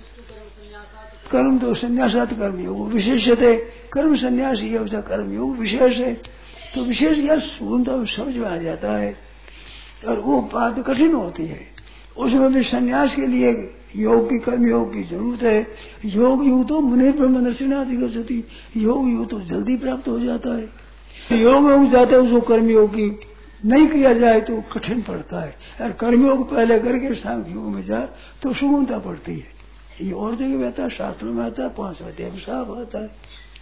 कर्म तो संन्यासात कर्म योग विशेषत है। कर्म संन्यास ये कर्म योग विशेष है। तो विशेष या सुगमता समझ में आ जाता है, और वो बात कठिन होती है। उसमें भी संन्यास के लिए योग की कर्म योग की जरूरत है। योग यू तो मुनि ब्रह्म नरसिंहादि गति, योग यू तो जल्दी प्राप्त हो जाता है। योग योग जाता है उसको कर्म योग की नहीं किया जाए तो कठिन पड़ता है, और कर्मयोग पहले करके सांख्य योग में जाए तो सुगमता पड़ती है। ये और जगह आता है, शास्त्रों में आता है, पांच अध्याय में साफ आता है।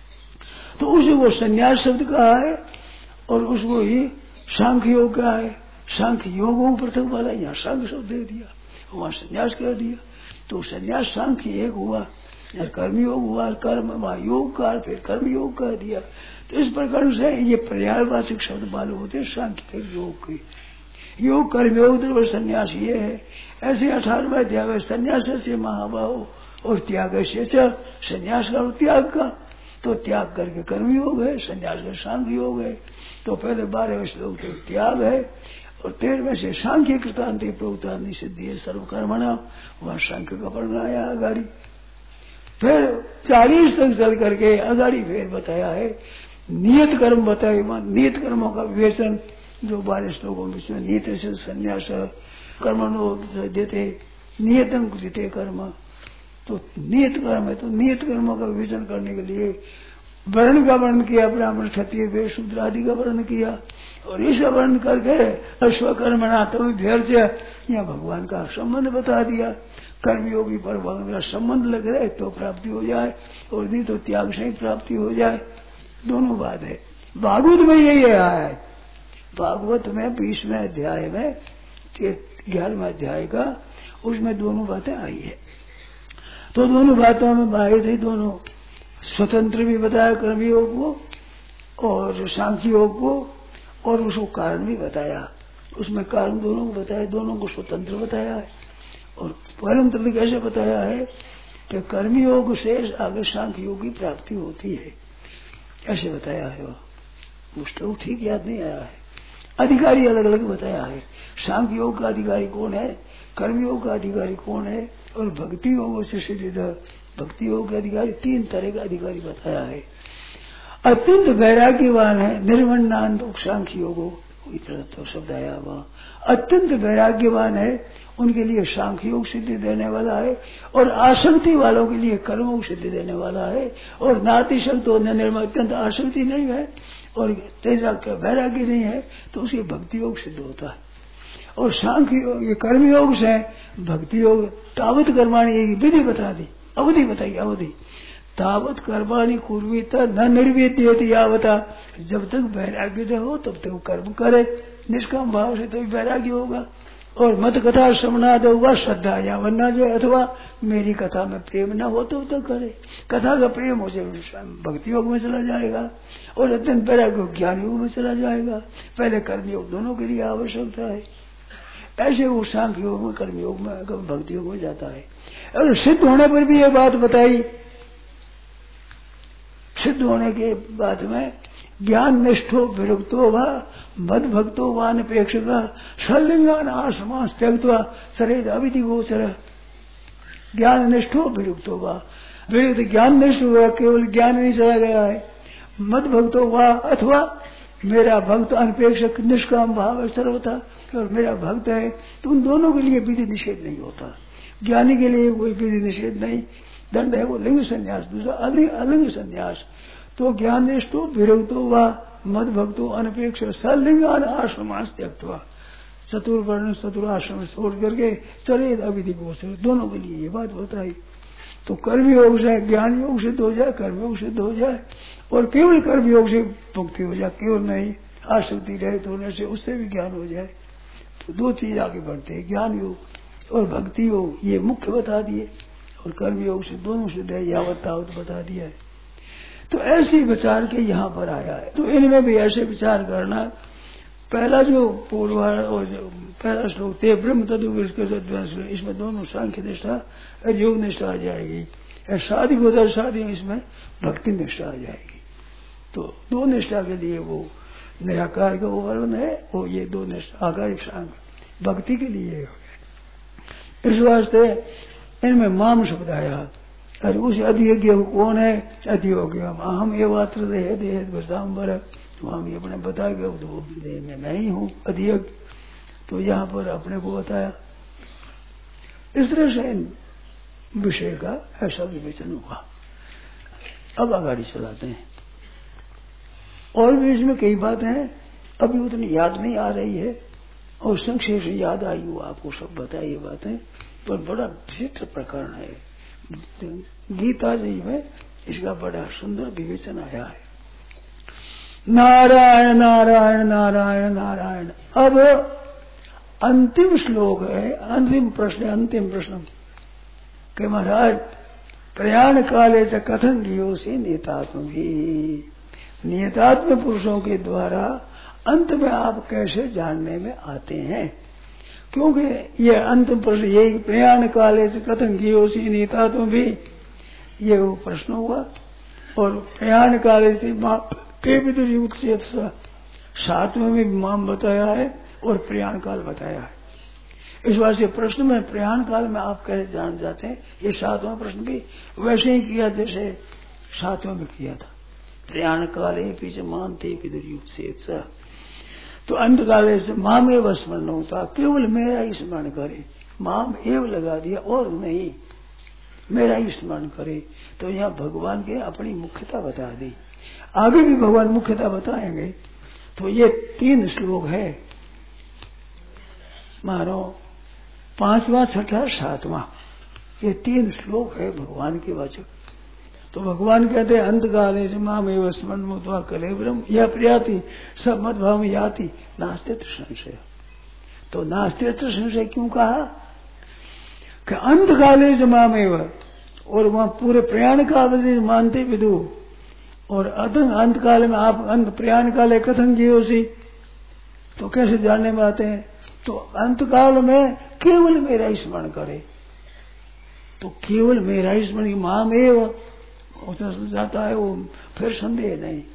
तो उसको संन्यास शब्द कहा है, और उसको ही सांख्य योग कहा है। सांख्य योग पृथक वाला यहाँ सांख्य शब्द दे दिया, वहां संन्यास कह दिया। तो संन्यास सांख्य एक हुआ, और कर्मयोग हुआ, कर्म वहां योग का फिर कर्मयोग कह दिया। तो इस प्रकार से ये पर्यायवाचक शब्द मालूम होते हैं सांख्य योग के। योग कर्मयोग द्रव्य संन्यास ये है। ऐसे अठारहवें अध्याय में संन्यास से महाभाव और त्याग से संन्यास का और त्याग का। तो त्याग करके कर्मयोग है, संन्यास का सांख्य योग है। तो पहले बारहवें श्लोक से त्याग है, और तेरहवें से सांख्य कृतांति प्रवृत्तानि सिद्धि सर्वकर्मणा, वहां सांख्य का पढ़ना आया अगाड़ी। फिर चालीस तक चल करके अगाड़ी फिर बताया है नियत कर्म बताए। नियत कर्मों का विवेचन जो बारह श्लोकों में नियत से संन्यास कर्मणो देते नियतम कृते कर्म। तो नियत कर्म है, तो नियत कर्मों का विवेचन करने के लिए वर्ण का वर्णन किया, ब्राह्मण क्षत्रिय वेद शूद्र आदि का वर्णन किया, और इस वर्णन करके स्वकर्मणा तो धैर्य यहाँ भगवान का संबंध बता दिया। कर्मयोगी पर भगवान का संबंध लग रहा है तो प्राप्ति हो जाए, और नहीं तो त्याग से ही प्राप्ति हो जाए। दोनों बात है। भागवत में यही आया है। भागवत में बीसवें अध्याय में ग्यारहवें अध्याय का उसमें दोनों बातें आई है। तो दोनों बातों में बाह्य थे, दोनों स्वतंत्र भी बताया कर्मयोग को और सांख्य योग को, और उसको कारण भी बताया। उसमें कारण दोनों को बताया, दोनों को स्वतंत्र बताया है। और परम तत्व कैसे बताया है कि कर्मयोग से आगे सांख्य योग की प्राप्ति होती है, ऐसे बताया है। उसको ठीक याद नहीं आया है। अधिकारी अलग अलग बताया है। सांख्य योग का अधिकारी कौन है, कर्म योग का अधिकारी कौन है, और भक्ति योग से सिद्ध भक्ति योग का अधिकारी तीन तरह का अधिकारी बताया है। अत्यंत वैराग्यवान है निर्मन्नांत सांख्य योग तो शब्द आया वहाँ। अत्यंत वैराग्यवान है उनके लिए सांख्य योग सिद्धि देने वाला है, और आसक्ति वालों के लिए कर्म योग सिद्धि देने वाला है। और नातिशक्त होने निर्मल अत्यंत आसक्ति नहीं है और तेजा का वैराग्य नहीं है तो उसे भक्ति योग सिद्ध होता है। और सांख्य योग ये कर्म योग से भक्ति योग तावत कर्माणी एक विधि बता दी, अवधि बताई, अवधि तावत कर्माणी कुर्वीत न निर्वेद्यति यावता, जब तक वैराग्य न हो तब तक कर्म करे निष्काम भाव से तो वैराग्य होगा। और मत कथा श्रवणाद हुआ श्रद्धा या वरना जो अथवा मेरी कथा में प्रेम न हो तो तो करे, कथा का प्रेम हो जाए भक्ति योग में चला जाएगा और अत्यंत वैराग्य ज्ञान योग में चला जाएगा। पहले कर्म योग दोनों के लिए आवश्यकता है, ऐसे वो सांख्य योग में कर्म योग में भक्ति योग में जाता है। और सिद्ध होने पर भी ये बात बताई, सिद्ध होने के बाद में ज्ञान निष्ठो विरुक्तो व मद भक्तो वानपेक्षका सलिंगान आसमास त्यक्त्वा सरेद अविधि गोचर। ज्ञान निष्ठो विरुक्तो व विरुद्ध ज्ञान निष्ठ हुआ, केवल ज्ञान नहीं चला गया है। मद भक्तो व अथवा मेरा भक्त अनपेक्षक निष्काम भाव अवसर होता और मेरा भक्त है तो उन दोनों के लिए विधि निषेध नहीं होता। ज्ञानी के लिए कोई विधि निषेध नहीं, दंड है वो लिंग संन्यास, दूसरा अलिंग संन्यास। तो ज्ञान निष्ठो विरुद्धो व मद भक्तो अनपेक्ष सलिंगान आश्रमास त्यक्त्वा, चतुर्वर्ण चतुराश्रम छोड़ करके चले अविधि गोचर, दोनों के लिए ये बात बताई। तो कर्म योग से ज्ञान योग सिद्ध हो जाए, कर्म योग सिद्ध हो जाए, और केवल कर्म योग से मुक्ति हो जाए, केवल नहीं आसक्ति रहित होने से उससे भी ज्ञान हो जाए। तो दो चीज आगे बढ़ते हैं, ज्ञान योग और भक्ति योग, ये मुख्य बता दिए, और कर्म योग से दोनों सिद्ध है यावत तावत बता दिया है। तो ऐसे विचार के यहाँ पर आया है। तो इनमें भी ऐसे विचार करना। पहला जो पूर्व और जो पहला श्लोक थे ब्रह्म तत्व इसमें दोनों सांख्य निष्ठा और योग निष्ठा आ जाएगी। शादी होता शादी में इसमें भक्ति निष्ठा आ जाएगी। तो दो निष्ठा के लिए वो निराकार का वर्णन है, वो ये दो निष्ठा आकारिक सांख्य भक्ति के लिए हो गए। इस वास्ते इनमें माम शब्द आया। और उस अधियज्ञ कौन है, अधियोग्य अहम ये वात्र देह देह बसाम्बर, तो हम ये अपने बताएगा तो देह में मैं ही हूँ अधियज्ञ। तो यहाँ पर अपने को बताया। इस तरह से इन विषय का ऐसा विवेचन हुआ। अब आगाड़ी चलाते हैं। और भी इसमें कई बातें हैं, अभी उतनी याद नहीं आ रही है और संक्षेप से याद आई वो आपको सब बताई ये बातें, पर बड़ा विचित्र प्रकरण है। गीता जी में इसका बड़ा सुंदर विवेचन आया है। नारायण नारायण नारायण नारायण। अब अंतिम श्लोक है, अंतिम प्रश्न, अंतिम प्रश्न कि महाराज प्रयाण काले से कथन गियो से नेतात्म भी, नियतात्म पुरुषों के द्वारा अंत में आप कैसे जानने में आते हैं। क्योंकि ये अंतिम प्रश्न यही प्रयाण काले से कथन गियोसी नेतात्म भी, ये वो प्रश्न हुआ। और प्रयाण काले से मां के विदुर युक्त से सातवें में माम बताया है और प्रयाण काल बताया है। इस बात से प्रश्न में प्रयाण काल में आप कैसे जान जाते हैं, ये सातवां प्रश्न भी वैसे ही किया जैसे सातवें में किया था। प्रयाण काले पीछे मानते विदुर युक्त से, तो अंत काले से माम एव स्मरण होता, केवल मेरा ही स्मरण करे। माम एव लगा दिया और नहीं, मेरा ही स्मरण करे। तो यहाँ भगवान के अपनी मुख्यता बता दी, आगे भी भगवान मुख्यता बताएंगे। तो ये तीन श्लोक है मानो, पांचवा छठा सातवां, ये तीन श्लोक है भगवान के वाचक। तो भगवान कहते हैं अंत काले से माम एव स्मरण मुत्वा कले ब्रह्म यह प्रयाति सब मत भाव में याति नास्तित्व संशय। तो नास्तित्व संशय क्यों कहा कि अंत काले से माम एव, और वहां पूरे प्रयाण काल से मानते विदु, और अदंग अंत काल में आप अंत प्रयाण काले कथन जीवसी, तो कैसे जानने में आते हैं। तो अंत काल में केवल मेरा ही स्मरण करे, तो केवल मेरा ही स्मरण माम एव जाता है वो, फिर संदेह नहीं।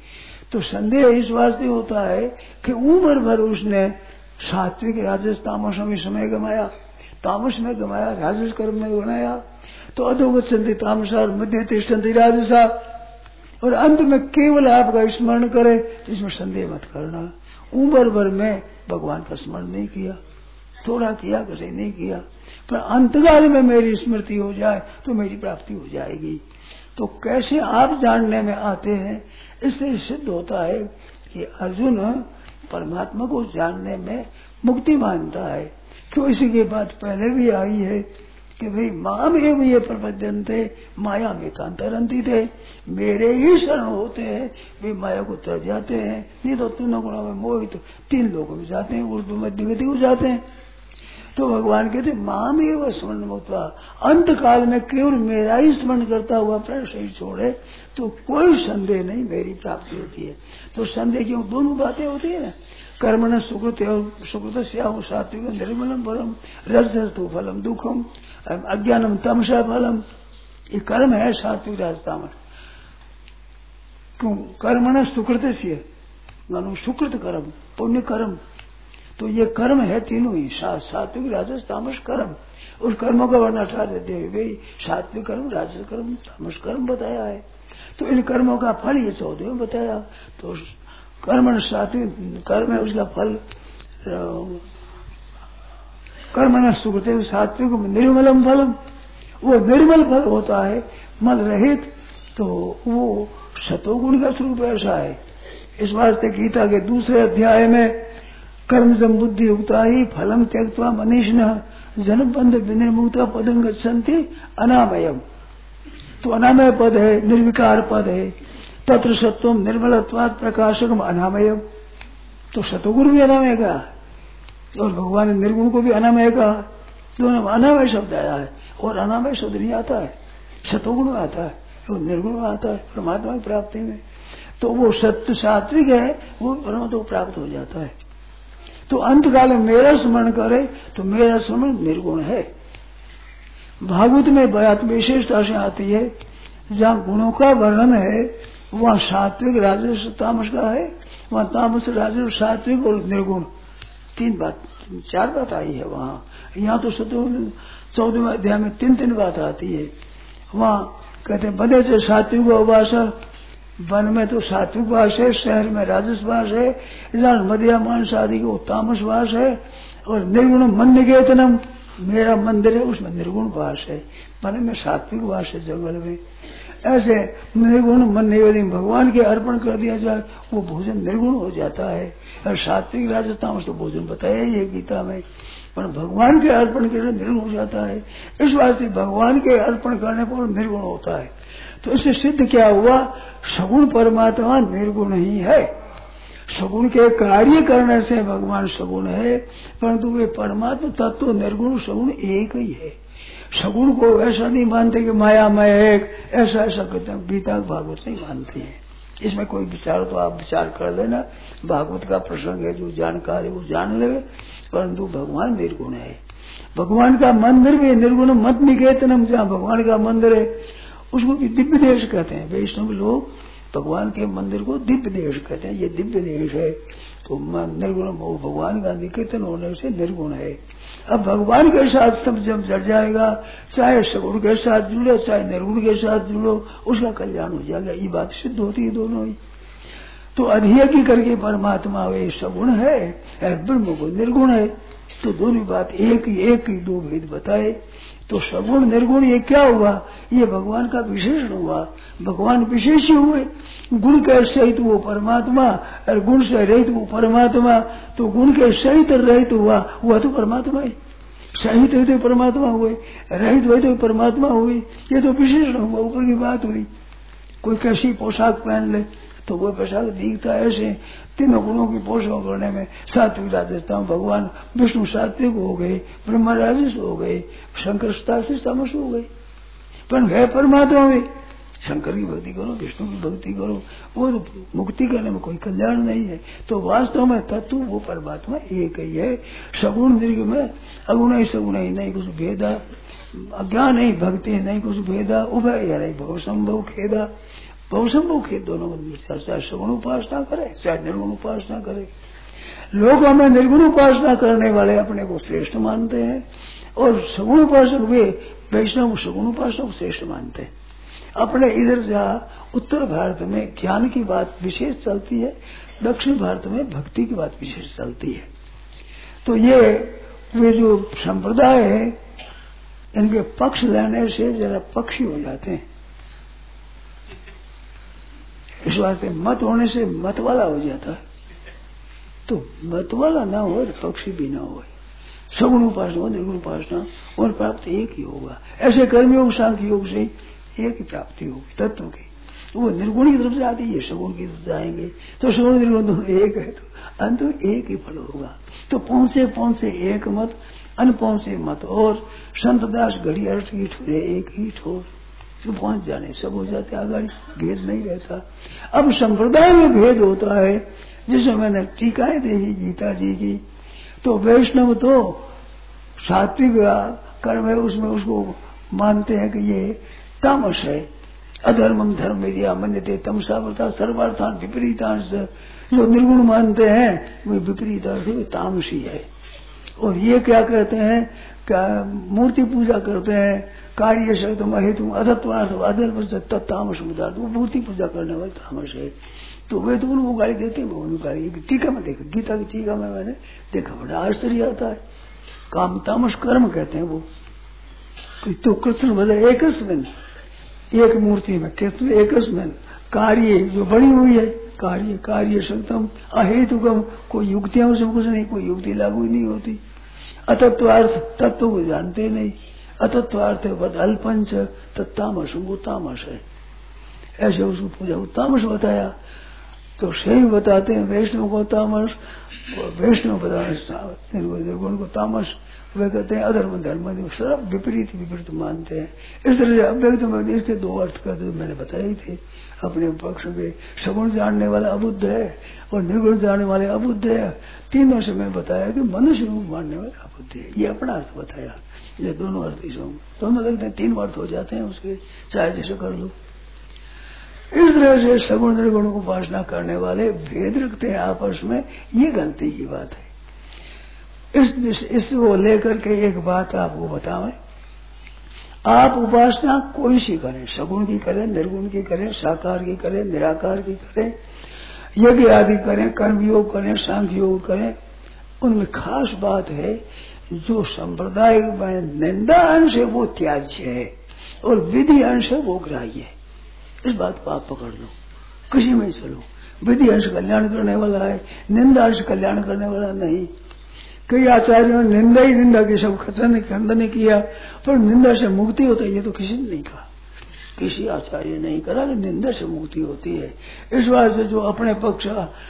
तो संदेह इस वास्ते होता है कि उम्र भर उसने सात्विक राजस तामस में समय गमाया, तामस में गमाया, राजस कर्म में बनाया, तो अधोगत संति तामसा मध्य तिष्ठन्ति राजसा, और अंत में केवल आपका स्मरण करे, तो इसमें संदेह मत करना। उम्र भर में भगवान का स्मरण नहीं किया, थोड़ा किया, कसे नहीं किया, पर अंतकाल में मेरी स्मृति हो जाए तो मेरी प्राप्ति हो जाएगी। तो कैसे आप जानने में आते हैं, इससे सिद्ध होता है कि अर्जुन परमात्मा को जानने में मुक्ति मानता है। क्यों? इसी की बात पहले भी आई है कि भाई माम एवं ये प्रपद्यन्ते माया में कांतरंती थे, मेरे ही शरण होते हैं वे माया को तर जाते हैं, नहीं तो तीनों गुणों में मोहित तीन लोगों में जाते हैं, ऊर्ध्व मध्य गति को जाते हैं। तो भगवान कहते माम एवं स्मरण मुक्त्वा, अंत काल में केवल मेरा ही स्मरण करता हुआ प्राण शरीर छोड़े तो कोई संदेह नहीं मेरी प्राप्ति होती है। तो संदेह क्यों? दोनों बातें होती है ना, कर्मण सुकृत सुकृत श्याम सात्विक निर्मलम फलम रजस्तु फलम दुखम अज्ञानम तमसा फलम। ये कर्म है सात्विक राजतामस। क्यों? कर्मण सुकृत से मानो सुकृत कर्म, पुण्य कर्म, तो ये कर्म है तीनों ही, सात्विक राजस तामस कर्म। उस कर्मों का वर्णन अठारह देते हुए सात्विक कर्म, राजस कर्म, तामस कर्म बताया है। तो इन कर्मों का फल ये चौदह में बताया। तो कर्म सात्विक कर्म है, उसका फल कर्म न सुकृते सात्विक निर्मलम फलम, वो निर्मल फल होता है, मल रहित, तो वो सतोगुण का स्वरूप ऐसा है। इस वास्ते गीता के दूसरे अध्याय में कर्म जम बुद्धि युक्ता ही फलम त्यक्त्वा मनीषिण जनबंध विनिर्मुक्ता पदं गच्छन्ति अनामयम। तो अनामय पद है, निर्विकार पद है, तत्र सत्वम निर्मलत्वात् प्रकाशकम अनामयम। तो सतोगुण भी अनामय का, और भगवान ने निर्गुण को भी अनामय कहा। दोनों अनामय शब्द आया है, और अनामय शब्द नहीं आता है, सतोगुण में आता है और निर्गुण में आता है परमात्मा की प्राप्ति में। तो वो सत्य सात्विक है, वो परमात्मा को प्राप्त हो जाता है। तो अंत काल में मेरा स्मरण करे तो मेरा स्मरण निर्गुण है। भागवत में बात विशेषता से आती है, जहाँ गुणों का वर्णन है वहाँ सात्विक राजस तामस का है, वहाँ तामस राजस सात्विक और निर्गुण तीन बात चार बात आई है वहाँ। यहाँ तो चौदहवें अध्याय में तीन तीन बात आती है। वहाँ कहते हैं बदे से सात्विक वास, वन में तो सात्विक वास है, शहर में राजस वास है, इधर मदिरा मांस आदि को तामस वास है, और निर्गुण मन निकेतनम, मेरा मंदिर है उसमें निर्गुण वास है, मन में सात्विक वास है जंगल में। ऐसे निर्गुण मन निवेदन भगवान के अर्पण कर दिया जाए वो भोजन निर्गुण हो जाता है। और सात्विक राजस तामस तो भोजन बताया ही है गीता में, पर भगवान के अर्पण करने निर्गुण हो जाता है। इस वास्ते भगवान के अर्पण करने पर निर्गुण होता है। तो इससे सिद्ध क्या हुआ? सगुण परमात्मा निर्गुण ही है। सगुण के कार्य करने से भगवान सगुण है, परंतु वे परमात्मा तत्व निर्गुण सगुण एक ही है। सगुण को ऐसा नहीं मानते कि मायामय एक, ऐसा ऐसा कहते हैं, गीता भागवत नहीं मानते हैं। इसमें कोई विचार तो आप विचार कर लेना, भागवत का प्रसंग है, जो जानकार है वो जान ले, परंतु भगवान निर्गुण है। भगवान का मंदिर भी निर्गुण मत निकेतनम, जहाँ भगवान का मंदिर है उसको भी दिव्य देश कहते हैं। वैष्णव लोग भगवान के मंदिर को दिव्य देश कहते हैं, ये दिव्य देश है। तो निर्गुण भगवान का निकेतन होने से निर्गुण है। अब भगवान के साथ सब जब जड़ जाएगा, चाहे सगुण के साथ जुड़ो चाहे निर्गुण के साथ जुड़ो, उसका कल्याण हो जाएगा। ये बात सिद्ध होती है दोनों ही। तो अधिक करके परमात्मा वे सगुण है और ब्रह्म को निर्गुण है, तो दोनों बात एक ही एक ही दो भेद बताए। तो सगुण निर्गुण ये क्या हुआ? ये भगवान का विशेषण हुआ। भगवान विशेष ही हुए, गुण के सहित वो परमात्मा और गुण से रहित वो परमात्मा। तो गुण के सहित रहित हुआ वह तो परमात्मा है, सहित हुए तो परमात्मा हुए, रहित हुए तो परमात्मा हुई। ये तो विशेषण हुआ, ऊपर की बात हुई। कोई कैसी पोशाक पहन ले तो वो पोशाक दिखता है ऐसे। तीनों गुणों की पोषण करने में सात्विक राजस तामस, भगवान विष्णु सात्विक हो गए, ब्रह्मा राजस हो गए, शंकर सात्विक तामस हो गए, पर है परमात्मा में। शंकर की भक्ति करो, विष्णु की भक्ति करो, वो मुक्ति करने में कोई कल्याण नहीं है। तो वास्तव में तत्व वो परमात्मा एक ही है। सगुण निर्गुण में अगुण ही सगुण ही नहीं कुछ भेदा, अज्ञान नहीं भक्ति नहीं कुछ भेदा, उभय नहीं भव संभव खेदा। बहुसंभव खेद दोनों में विचार, चाहे सगुण उपासना करे चाहे निर्गुण उपासना करे। लोग हमें निर्गुण उपासना करने वाले अपने को श्रेष्ठ मानते हैं और सगुण उपासक वे वैष्णव सगुण उपासना को श्रेष्ठ मानते हैं। अपने इधर जहाँ उत्तर भारत में ज्ञान की बात विशेष चलती है, दक्षिण भारत में भक्ति की बात विशेष चलती है। तो ये वे जो संप्रदाय है इनके पक्ष लेने से जरा पक्षी हो जाते हैं। इस वास्ते मत होने से मत वाला हो जाता है। तो मत वाला ना हो पक्षी भी ना हो, सगुण उपासना निर्गुण उपासना और प्राप्त एक ही होगा। ऐसे कर्मयोग सांख्य योग से एक ही प्राप्ति होगी तत्व की। वो निर्गुण की तरफ से आती है, सगुण की तरफ जाएंगे तो सगुण निर्गुण दोनों एक है, तो अंत में एक ही फल होगा। तो पहुंचे पहुंचे एक मत, अन पहुंचे मत और संत दास घड़ी अर्थ की ठोरे एक ही ठोर, तो पहुंच जाने सब हो जाते आगे, भेद नहीं रहता। अब संप्रदाय में भेद होता है, जिसमें मैंने टीकाएं देखी गीता जी की, तो वैष्णव तो सात्विक कर्म है उसमें उसको मानते हैं कि ये तामस है। अधर्मम धर्म विद्या मन्यते तमसावता सर्वार्थान विपरीतांश, जो निर्गुण मानते हैं वे विपरीत अर्थ वे तामसी है। और ये क्या कहते हैं, क्या मूर्ति पूजा करते हैं, कार्य शब्द हेतु अधत्वार्थ अधर्म तामस मुदार्थ, वो मूर्ति पूजा करने वाले तामस है। तो वे तो उनको गाली देते हैं, वो उनको गाली। टीका में देखा, गीता की टीका में मैंने देखा, बड़ा आश्चर्य आता है। काम तामस कर्म कहते हैं वो। तो कृष्ण बोले एकस्मिन, एक मूर्ति में कृष्ण एकस्मिन कार्य जो बनी हुई है, कार्य कार्य शक्तम अहेतुकम, कोई युक्तियां उसमें कुछ नहीं, कोई युक्ति लागू नहीं होती। अतत्वार्थ तत्व को जानते नहीं, अतत्वार्थ बद अल्पंच तत्तामस, वो तामस है। ऐसे उसको पूजा को तामस बताया। तो सही बताते हैं वैष्णव को तामस, वैष्णव बताते निर्गुण को तामस, वे कहते हैं अधर्म धर्म सब विपरीत विपरीत मानते हैं। इस तरह अव्यक्त में इसके दो अर्थ करते मैंने बताए ही थे अपने पक्ष में। सगुण जानने वाला अबुद्ध है और निर्गुण जानने वाले अबुद्ध है। तीनों से मैं बताया कि मनुष्य रूप मानने वाले अबुद्ध है, ये अपना अर्थ बताया। ये दोनों अर्थ इसमें दोनों लगते हैं, तीन अर्थ हो जाते हैं उसके, चाहे जैसे कर लो। इस तरह से सगुण निर्गुण उपासना करने वाले भेद रखते हैं आपस में, ये गलती की बात है। इस इसको लेकर के एक बात आपको बतावें, आप उपासना कोई सी करें, सगुण की करें निर्गुण की करें, साकार की करें निराकार की करें, यज्ञ आदि करें, कर्म योग करें, सांख्य योग करें, उनमें खास बात है जो संप्रदाय में निंदा अंश है वो त्याज्य है और विधि अंश है वो ग्राह्य है। इस बात को आप पकड़ लो, किसी में चलो। विधि अंश कल्याण करने वाला है, निंदा अंश कल्याण करने वाला नहीं। कई आचार्यों ने निंदा ही निंदा की, सब खंडन खंडन किया, पर निंदा से मुक्ति होता है ये तो किसी ने नहीं कहा, किसी आचार्य ने नहीं कहा कि निंदा से मुक्ति होती है। इस बात से जो अपने पक्ष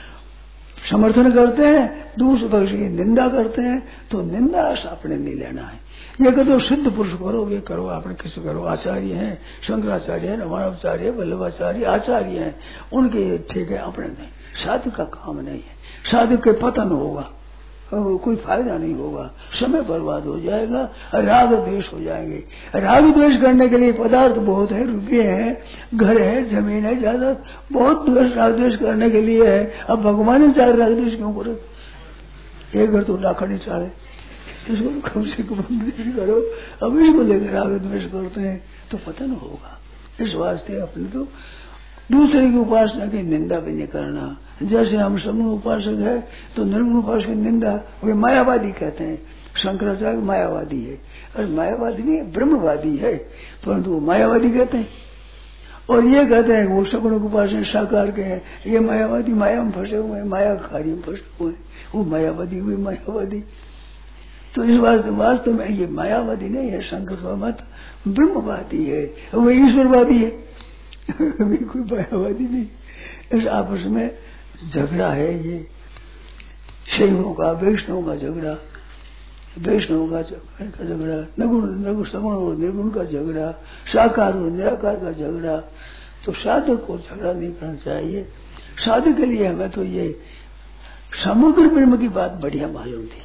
समर्थन करते हैं दूसरे पक्ष की निंदा करते हैं, तो निंदा अपने नहीं लेना है। ये कहते सिद्ध पुरुष करो, वे करो, आपने किसी करो, आचार्य हैं, शंकराचार्य है, रमाणाचार्य है, वल्लभाचार्य आचार्य हैं, उनके ठीक है, अपने नहीं। साधु का काम नहीं है, साधु के पतन होगा, कोई फायदा नहीं होगा, समय बर्बाद हो जाएगा, राग द्वेष हो जाएंगे। राग द्वेष करने के लिए पदार्थ बहुत है, रुपये हैं, घर है, जमीन है, ज्यादा बहुत द्वेष राग द्वेष करने के लिए है। अब भगवान ने चाहे राग द्वेष क्यों करो, एक घर तो लाखा नहीं चाहे, इसको तो कम से कम करो। अब इसको लेकर राग द्वेष करते हैं तो पतन होगा। इस वास्ते अपने तो दूसरे की उपासना की निंदा भी नहीं करना। जैसे हम सगुण उपासक है तो निर्गुण उपासक की निंदा, वे मायावादी कहते हैं, शंकराचार्य मायावादी है, और मायावादी नहीं ब्रह्मवादी है, परंतु वो मायावादी कहते हैं। और ये कहते हैं वो सगुण उपासक साकार के हैं, ये मायावादी माया में फंसे हुए हैं, माया कार्य में फंसे हुए हैं, वो मायावादी हुए मायावादी। तो इस वास्ते वास्तव में ये मायावादी नहीं है, शंकर मत ब्रह्मवादी है, वो ईश्वरवादी है, कोई मायावादी नहीं। इस आपस में झगड़ा है, ये शैवों का वैष्णव का झगड़ा, वैष्णव का झगड़ा, निर्गुण निर्गुण सगुण और निर्गुण का झगड़ा, साकार और निराकार का झगड़ा। तो साधक को झगड़ा नहीं करना चाहिए। साधक के लिए हमें तो ये समग्र ब्रह्म की बात बढ़िया मालूम थी,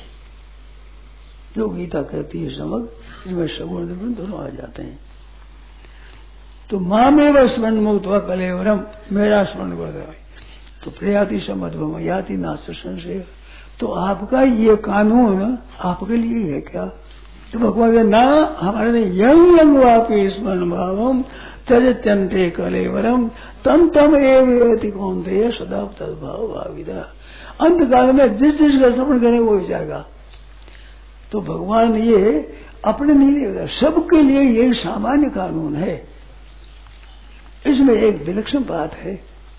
जो गीता कहती है समग्र, इसमें सगुण निर्गुण दोनों आ जाते हैं। तो मामेव स्मरण मुक्त्वा कलेवरम, मेरा स्मरण कर दे तो प्रयाति समध्वम याति नास्ति संशय। तो आपका ये कानून आपके लिए है क्या? तो भगवान के ना हमारे ने यंग यंग वापी स्मरण भावम त्यजत्यंते कलेवरम तम तम एवं कौन्तेय सदा तद्भाव भाविदा। अंत काल में जिस जिस का स्मरण करे वो हो जाएगा। तो भगवान ये अपने नहीं लेगा, सबके लिए यही सामान्य कानून है। इसमें एक विलक्षण बात है,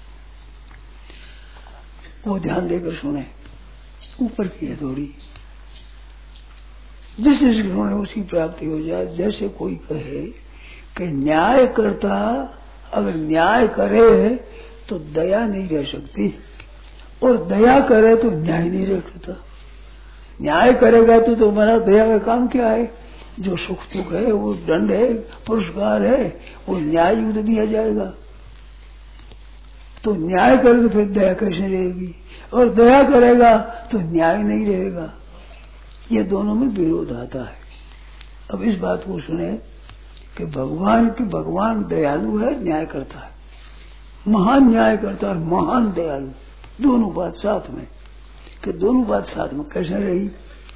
वो ध्यान देकर सुने, ऊपर की है थोड़ी। जिस जिस गुण उसकी प्राप्ति हो जाए। जैसे कोई कहे कि न्याय करता अगर न्याय करे तो दया नहीं रह सकती, और दया करे तो न्याय नहीं रह सकता। न्याय करेगा तो तुम्हारा दया का काम क्या है? जो सुख दुख है, वो दंड है, पुरस्कार है, वो न्याय युद्ध दिया जाएगा। तो न्याय करे तो फिर दया कैसे रहेगी? और दया करेगा तो न्याय नहीं रहेगा। ये दोनों में विरोध आता है। अब इस बात को सुने कि भगवान की भगवान दयालु है, न्याय करता है, महान न्याय करता है, महान दयालु, दोनों बात साथ में। कि दोनों बात साथ में कैसे रही?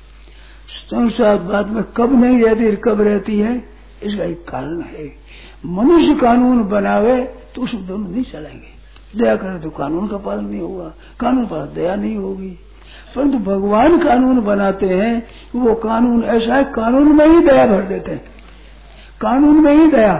संसार बात में कब नहीं रहती, कब रहती है? इसका एक कारण है। मनुष्य कानून बनावे तो उसमें दोनों नहीं चलेंगे। दया करे तो कानून का पालन नहीं होगा, कानून पर दया नहीं होगी। परंतु भगवान कानून बनाते हैं, वो कानून ऐसा है, कानून में ही दया भर देते हैं, कानून में ही दया।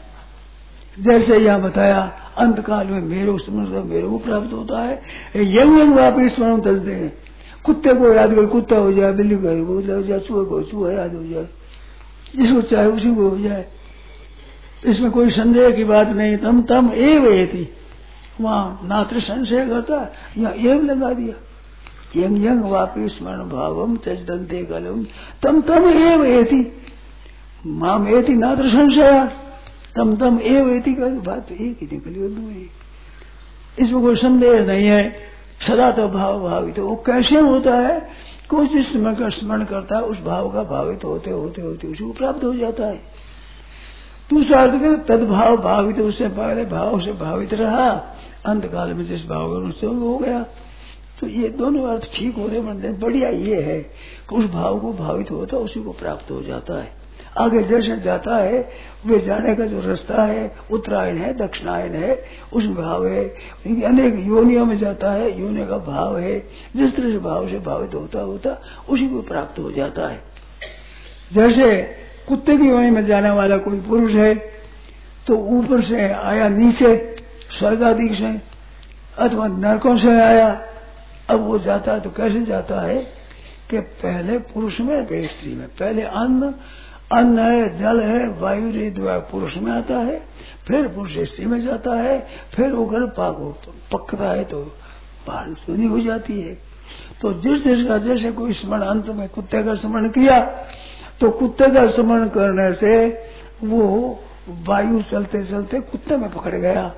जैसे यहाँ बताया अंत काल में मेरे स्मरण मेरे को प्राप्त होता है, यंग यंग वापिस स्मरण चलते हैं। कुत्ते को याद कर कुत्ता हो जाए, बिल्ली को हो जाए, चूहे को चूहा याद हो जाए, जिसको चाहे उसी को हो जाए। इसमें कोई संदेह की बात नहीं। तम तम एव एति, वहां नात्र संशय करता है, यहाँ एव लगा दिया। यंग यंग वापिस स्मरण भावम त्यजदंते कलम तम तम एव एति माम एति नात्र संशय, तम तम एव एति का बात तो एक ही निकली। इसमें कोई संदेह नहीं है। सदा तो भाव भावित तो वो कैसे होता है? कुछ जिस समय का स्मरण करता है उस भाव का भावित होते होते होते उसी को प्राप्त हो जाता है। दूसरा अर्थ के तदभाव भावित, उससे पहले भाव से भावित रहा, अंत काल में जिस भाव उससे हो गया। तो ये दोनों अर्थ ठीक होते बनते। बढ़िया ये है कि उस भाव को भावित होता उसी को प्राप्त हो जाता है। आगे जैसे जाता है वे जाने का जो रास्ता है, उत्तरायण है, दक्षिणायन है, उस भाव है। अनेक योनियों में जाता है, योनि का भाव है। जिस तरह से भाव से भावित होता होता उसी को प्राप्त हो जाता है। जैसे कुत्ते की योनि में जाने वाला कोई पुरुष है तो ऊपर से आया नीचे स्वर्गाधिक से अथवा नरकों से आया, अब वो जाता है तो कैसे जाता है कि पहले पुरुष में फिर स्त्री में। पहले अन्न अन्न है, जल है, वायु रेत पुरुष में आता है, फिर पुरुष स्त्री में जाता है, फिर वो घर पाक हो तो पकता है तो बाहर सुनी हो जाती है। तो जिस जिस का जैसे कोई स्मरण अंत में कुत्ते का स्मरण किया तो कुत्ते का स्मरण करने से वो वायु चलते चलते कुत्ते में पकड़ गया।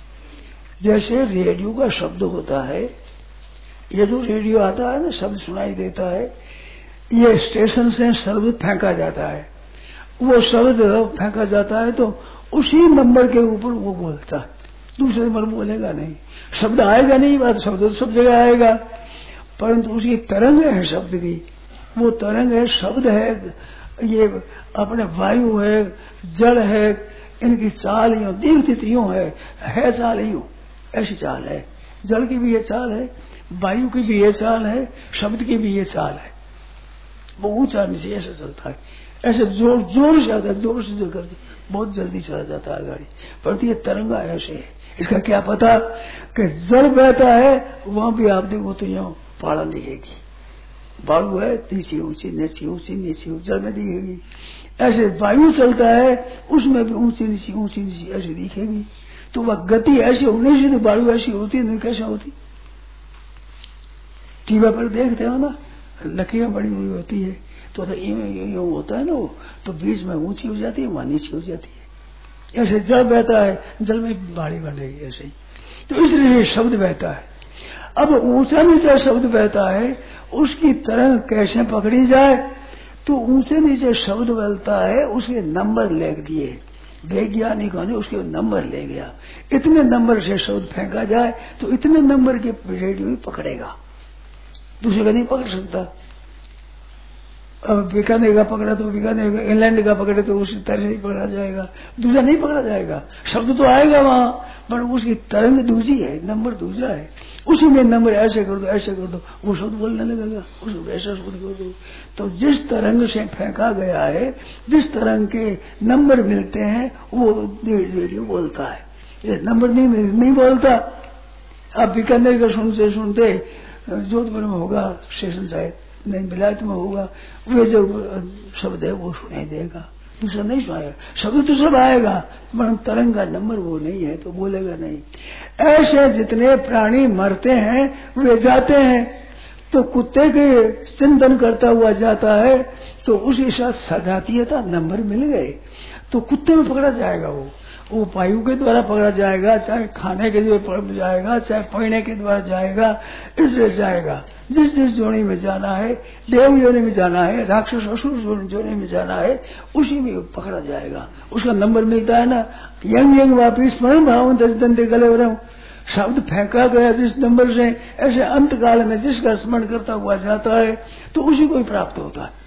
जैसे रेडियो का शब्द होता है, ये जो रेडियो आता है ना, शब्द सुनाई देता है, ये स्टेशन से शब्द फेंका जाता है। वो शब्द फेंका जाता है तो उसी नंबर के ऊपर वो बोलता है, दूसरे नंबर बोलेगा नहीं। शब्द आएगा नहीं, बात शब्द तो सब जगह आएगा, परंतु उसकी तरंग है शब्द की, वो तरंग है, शब्द है, ये अपने वायु है, जल है, इनकी चाल यूं दीर्घ यूं है, है चाल यूं, ऐसी चाल है। जल की भी ये चाल है, वायु की भी ये चाल है, शब्द की भी ये चाल है। वो ऊंचा नीचे ऐसे चलता है, ऐसे जोर जोर से आता है, जोर से जो करते बहुत जल्दी चला जाता है गाड़ी, पर ये तरंगा ऐसे है। इसका क्या पता कि जल बहता है वहां भी आप देखो तो यहाँ पहाड़ा दिखेगी, बालू है नीचे ऊंची नीचे ऊंची नीचे जल में दिखेगी। ऐसे वायु चलता है उसमें भी ऊंची नीची ऊंची नीची ऐसी दिखेगी। तो वह गति ऐसी होने से तो वायु ऐसी होती है, कैसे होती? टीवी पर देखते हो ना, लकीरें बड़ी हुई होती है तो यूं होता है ना, वो तो बीच में ऊंची हो जाती है, वहां नीची हो जाती है। ऐसे जल बहता है, जल में बाड़ी बनेगी ऐसे ही। तो इसलिए शब्द बहता है। अब ऊंचा नीचा शब्द बहता है, उसकी तरंग कैसे पकड़ी जाए? तो ऊंचे नीचे शब्द बहता है, उसके नंबर लिख दिए। वैज्ञानिकों ने उसके नंबर ले गया, इतने नंबर से शब्द फेंका जाए तो इतने नंबर के रेडियो ही पकड़ेगा, दूसरे का नहीं पकड़ सकता। अब बीकानेर का पकड़ा तो बीकानेर का, इंग्लैंड का पकड़े तो उसी तरह से ही पकड़ा जाएगा, दूसरा नहीं पकड़ा जाएगा। शब्द तो आएगा वहां, पर उसकी तरंग दूसरी है, नंबर दूसरा है, उसी में नंबर ऐसे कर दो ऐसे कर दो, वो शब्द बोलने लगेगा, उसको ऐसा शब्द कर दो। तो जिस तरंग से फेंका गया है, जिस तरंग के नंबर मिलते हैं, वो रेडियो बोलता है। ये नंबर नहीं नहीं बोलता। आप बीकानेर का सुनते सुनते जोधपुर में होगा स्टेशन, शायद नहीं विलायत में होगा, वे जो शब्द है वो सुनाई देगा, दूसरा नहीं सुनाएगा। शब्द तो सब आएगा, पर तरंग का नंबर वो नहीं है तो बोलेगा नहीं। ऐसे जितने प्राणी मरते हैं वे जाते हैं, तो कुत्ते के चिंतन करता हुआ जाता है, तो उसके साथ सजातीयता नंबर मिल गए तो कुत्ते में पकड़ा जाएगा। वो वो वायु के द्वारा पकड़ा जाएगा, चाहे खाने के द्वारा पकड़ा जाएगा, चाहे पहने के द्वारा जाएगा, इसलिए जाएगा। जिस जिस जोनी में जाना है, देव जोनी में जाना है, राक्षस असुर जोनी में जाना है, उसी में पकड़ा जाएगा। उसका नंबर मिलता है ना, यंग यंग वापिस स्मरण भाव दस दंडे गले वरम, शब्द फेंका गया जिस नंबर से, ऐसे अंत काल में जिसका स्मरण करता हुआ जाता है तो उसी को ही प्राप्त होता है,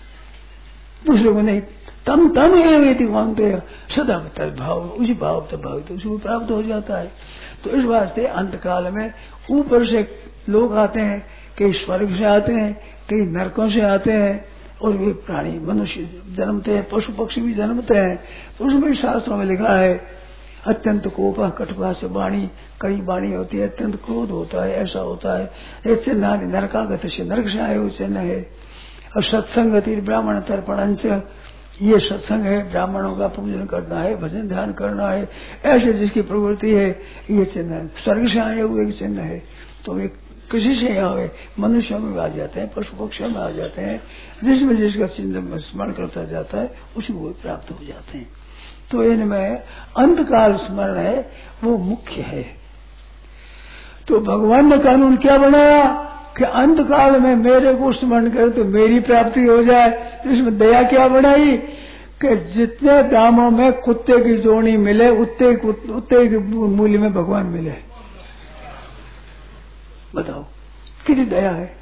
दूसरे को नहीं। तम तम एवेति मानते सदा भाव, उसी भाव तक भाव तो उसी को प्राप्त हो जाता है। तो इस वास्ते अंत काल में ऊपर से लोग आते हैं, कई स्वर्ग से आते हैं, कई नरकों से आते हैं, और वे प्राणी मनुष्य जन्मते हैं, पशु पक्षी भी जन्मते हैं। तो उसमें शास्त्रों में लिखा है अत्यंत कोप कटुका से वाणी, कड़ी वाणी होती है, अत्यंत क्रोध होता है, ऐसा होता है। एक चिन्ह नरकागत से, नरक से आए हुए चिन्ह है। और सत्संगति ब्राह्मण तर्पण, ये सत्संग है, ब्राह्मणों का पूजन करना है, भजन ध्यान करना है, ऐसे जिसकी प्रवृत्ति है, ये चिन्ह है। स्वर्ग से आए हुए एक चिन्ह है। तो वे किसी से आए, मनुष्यों में आ जाते हैं, पशु पक्षियों में आ जाते हैं, जिसमें जिसका चिन्ह स्मरण करता जाता है उसी को प्राप्त हो जाते हैं। तो इनमें अंतकाल स्मरण है वो मुख्य है। तो भगवान ने कानून क्या बनाया कि अंत काल में मेरे को स्मरण करे तो मेरी प्राप्ति हो जाए। तो इसमें दया क्या बनाई कि जितने दामों में कुत्ते की जोड़ी मिले उतने उतने के मूल्य में भगवान मिले। बताओ कितनी दया है।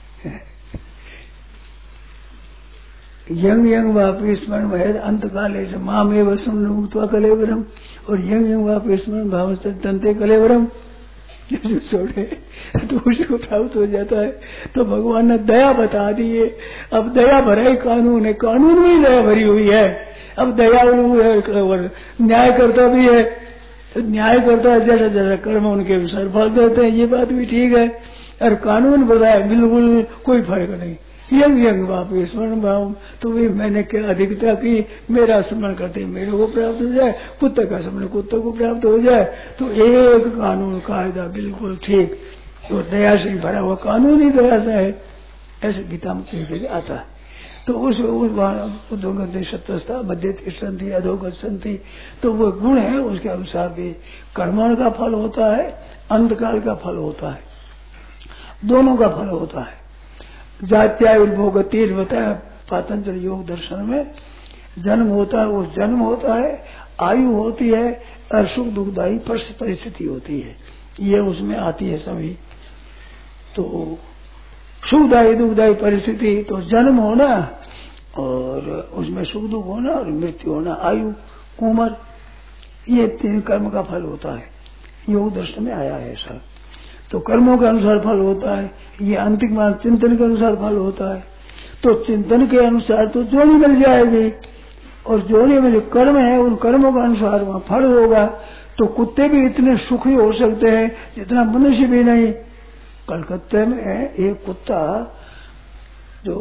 यंग यंग वापी स्मरण भय अंत काले से माँ में वसुन उक्त्वा कलेवरम, और यंग यंग वापी स्मरण भाव तंते कलेवरम, छोड़े तो उसी को प्राप्त हो जाता है। तो भगवान ने दया बता दी है। अब दया भरा कानून है, कानून में दया भरी हुई है। अब दया और न्याय करता भी है, तो न्याय करता है जैसा जैसा कर्म उनके अनुसार फल देते हैं, ये बात भी ठीक है। और कानून बताया बिल्कुल कोई फर्क नहीं। यंग यंग वापस स्मरण भाव, तो वे मैंने क्या अधिकता की, मेरा स्मरण करते मेरे को प्राप्त हो जाए, कुत्ते का स्मरण कुत्ते को प्राप्त हो जाए। तो एक कानून कायदा बिल्कुल ठीक, तो दया से भरा हुआ कानून ही दया से है, ऐसे गीता में कह आता है। तो उस उदोगति सत्वस्था मध्य तिष्ठन्ति अधोगत संति, तो वो गुण है उसके अनुसार भी कर्मों का फल होता है, अंतकाल का फल होता है, दोनों का फल होता है। जात्यायुर्भोगति बताया पातंजल योग दर्शन में, जन्म होता है वो जन्म होता है, आयु होती है, और सुख दुखदायी परिस्थिति होती है, ये उसमें आती है सभी। तो सुखदायी दुखदायी परिस्थिति तो जन्म होना, और उसमें सुख दुख होना और मृत्यु होना, आयु उम्र, ये तीन कर्म का फल होता है। योग दर्शन में आया है ऐसा। तो कर्मों के अनुसार फल होता है, ये अंतिम मार्ग चिंतन के अनुसार फल होता है। तो चिंतन के अनुसार तो जोड़ी मिल जाएगी, और जोड़ी में जो कर्म है उन कर्मों के अनुसार वहां फल होगा। तो कुत्ते भी इतने सुखी हो सकते हैं जितना मनुष्य भी नहीं। कलकत्ते में एक कुत्ता जो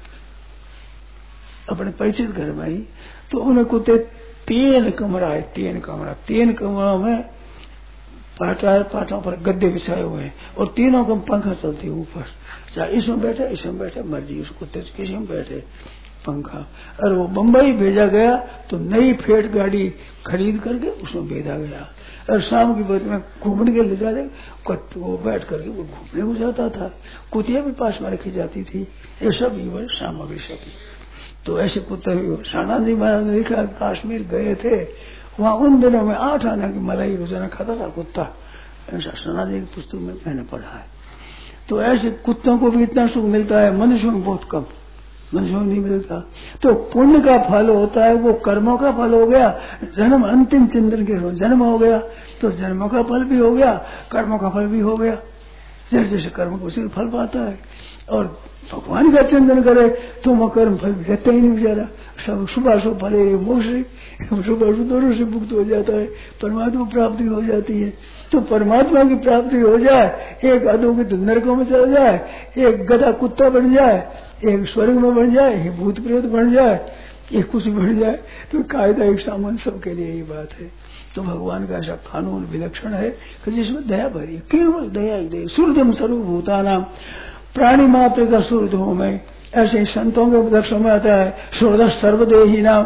अपने परिचित घर में ही, तो उन्हें कुत्ते तीन कमरा है, तीन कमरा तीन कमरों में पाटा पाटों पर गद्दे बिछाए हुए हैं, और तीनों का पंखा चलती है ऊपर, चाहे इसमें बैठे इसमें बैठे मर्जी उस कुत्ते किसी में बैठे पंखा। और वो बम्बई भेजा गया तो नई फेट गाड़ी खरीद करके उसमें भेजा गया, और शाम की बज में घूमने के ले जाते वो बैठ करके वो घूमने को जाता था। कुतिया भी पास में रखी जाती थी, ये सब ये सामग्री सभी। तो ऐसे कुत्ते सानाजी महाराज ने लिखा, कश्मीर गए थे वहाँ उन दिनों में आठ आना की मलाई रोजाना खाता था कुत्ता, ऐसा सनातन की पुस्तक में मैंने पढ़ा है। तो ऐसे कुत्तों को भी इतना सुख मिलता है, मनुष्यों में बहुत कम, मनुष्यों में नहीं मिलता। तो पुण्य का फल होता है, वो कर्मों का फल हो गया, जन्म अंतिम चिंतन के जन्म हो गया, तो जन्मों का फल भी हो गया, कर्मों का फल भी हो गया। जैसे जैसे कर्म को उसी फल पाता है। और भगवान का चिंतन करे तो वह कर्म फल रहता ही नहीं बेचारा, सब शुभ शुभ फले मोक्ष, शुभ अशुभ दोनों से मुक्त हो जाता है, परमात्मा प्राप्ति हो जाती है। तो परमात्मा की प्राप्ति हो जाए, एक अधोगति नरकों में चला जाए, एक गधा कुत्ता बन जाए, एक स्वर्ग में बन जाए, एक भूत प्रेत बन जाए, एक कुछ बन जाए, तो कायदा एक सामान सबके लिए यही बात है। तो भगवान का ऐसा कानून विलक्षण है कि जिसमें दया भरी, केवल दया ही दया। सूर्यम सर्वभूतानाम, प्राणी मात्र का सूर्य हूं मैं। ऐसे संतों के दर्शन में आता है सूर्य सर्वदेही नाम,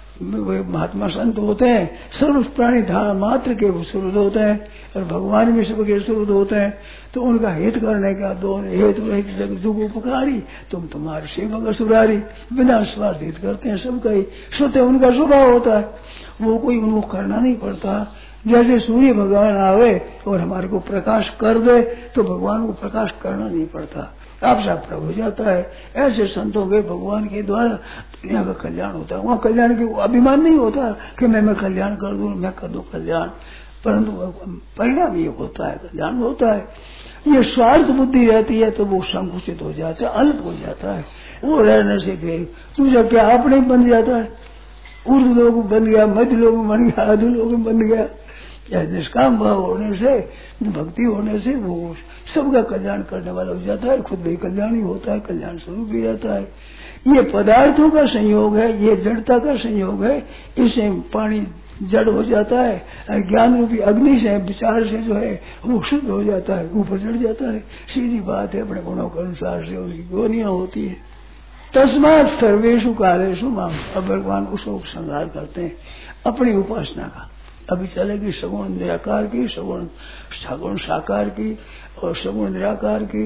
वे महात्मा संत होते हैं, सर्व प्राणी धारा मात्र के वो सूर्य होते हैं, और भगवान भी सबके सूर्य होते हैं। तो उनका हित करने का दो हेतु रहित जग जुग उपकारी, तुम तुम्हारे सेवक असुरारी, बिना स्वार्थ हित करते हैं सबका ही, सोते उनका स्वभाव होता है, वो कोई उनको करना नहीं पड़ता। जैसे सूर्य भगवान आवे और हमारे को प्रकाश कर दे, तो भगवान को प्रकाश करना नहीं पड़ता, आप साफ प्रभु हो जाता है। ऐसे संतों के भगवान के द्वारा दुनिया का कल्याण होता है। वहाँ कल्याण के अभिमान नहीं होता कि मैं मैं कल्याण कर दूं, मैं कर दूं कल्याण, परंतु परिणाम ये होता है, कल्याण होता है। ये स्वार्थ बुद्धि रहती है तो वो संकुचित हो जाता है, अल्प हो जाता है। वो रहने से फिर तुझे क्या अपने बन जाता है, ऊर्ध लोग बन गया, मध्य लोग बन गया, अधु लोग बन गया। या निष्काम भाव होने से, भक्ति होने से वो सबका कल्याण करने वाला हो जाता है, खुद भी कल्याण ही होता है, कल्याण स्वरूप भी रहता है। ये पदार्थों का संयोग है, ये जड़ता का संयोग है, इससे पानी जड़ हो जाता है, ज्ञान रूपी अग्नि से विचार से जो है वो शुद्ध हो जाता है, ऊपर चढ़ जाता है। सीधी बात है, अपने गुणों के अनुसार से उसकी गोनियां होती है। तस्मात् सर्वेषु कालेषु माम, अब भगवान उसको उपसंहार करते हैं अपनी उपासना का। अभी चलेगी सगुण निराकार की, सगुण सगुण साकार की, और सगुण निराकार की,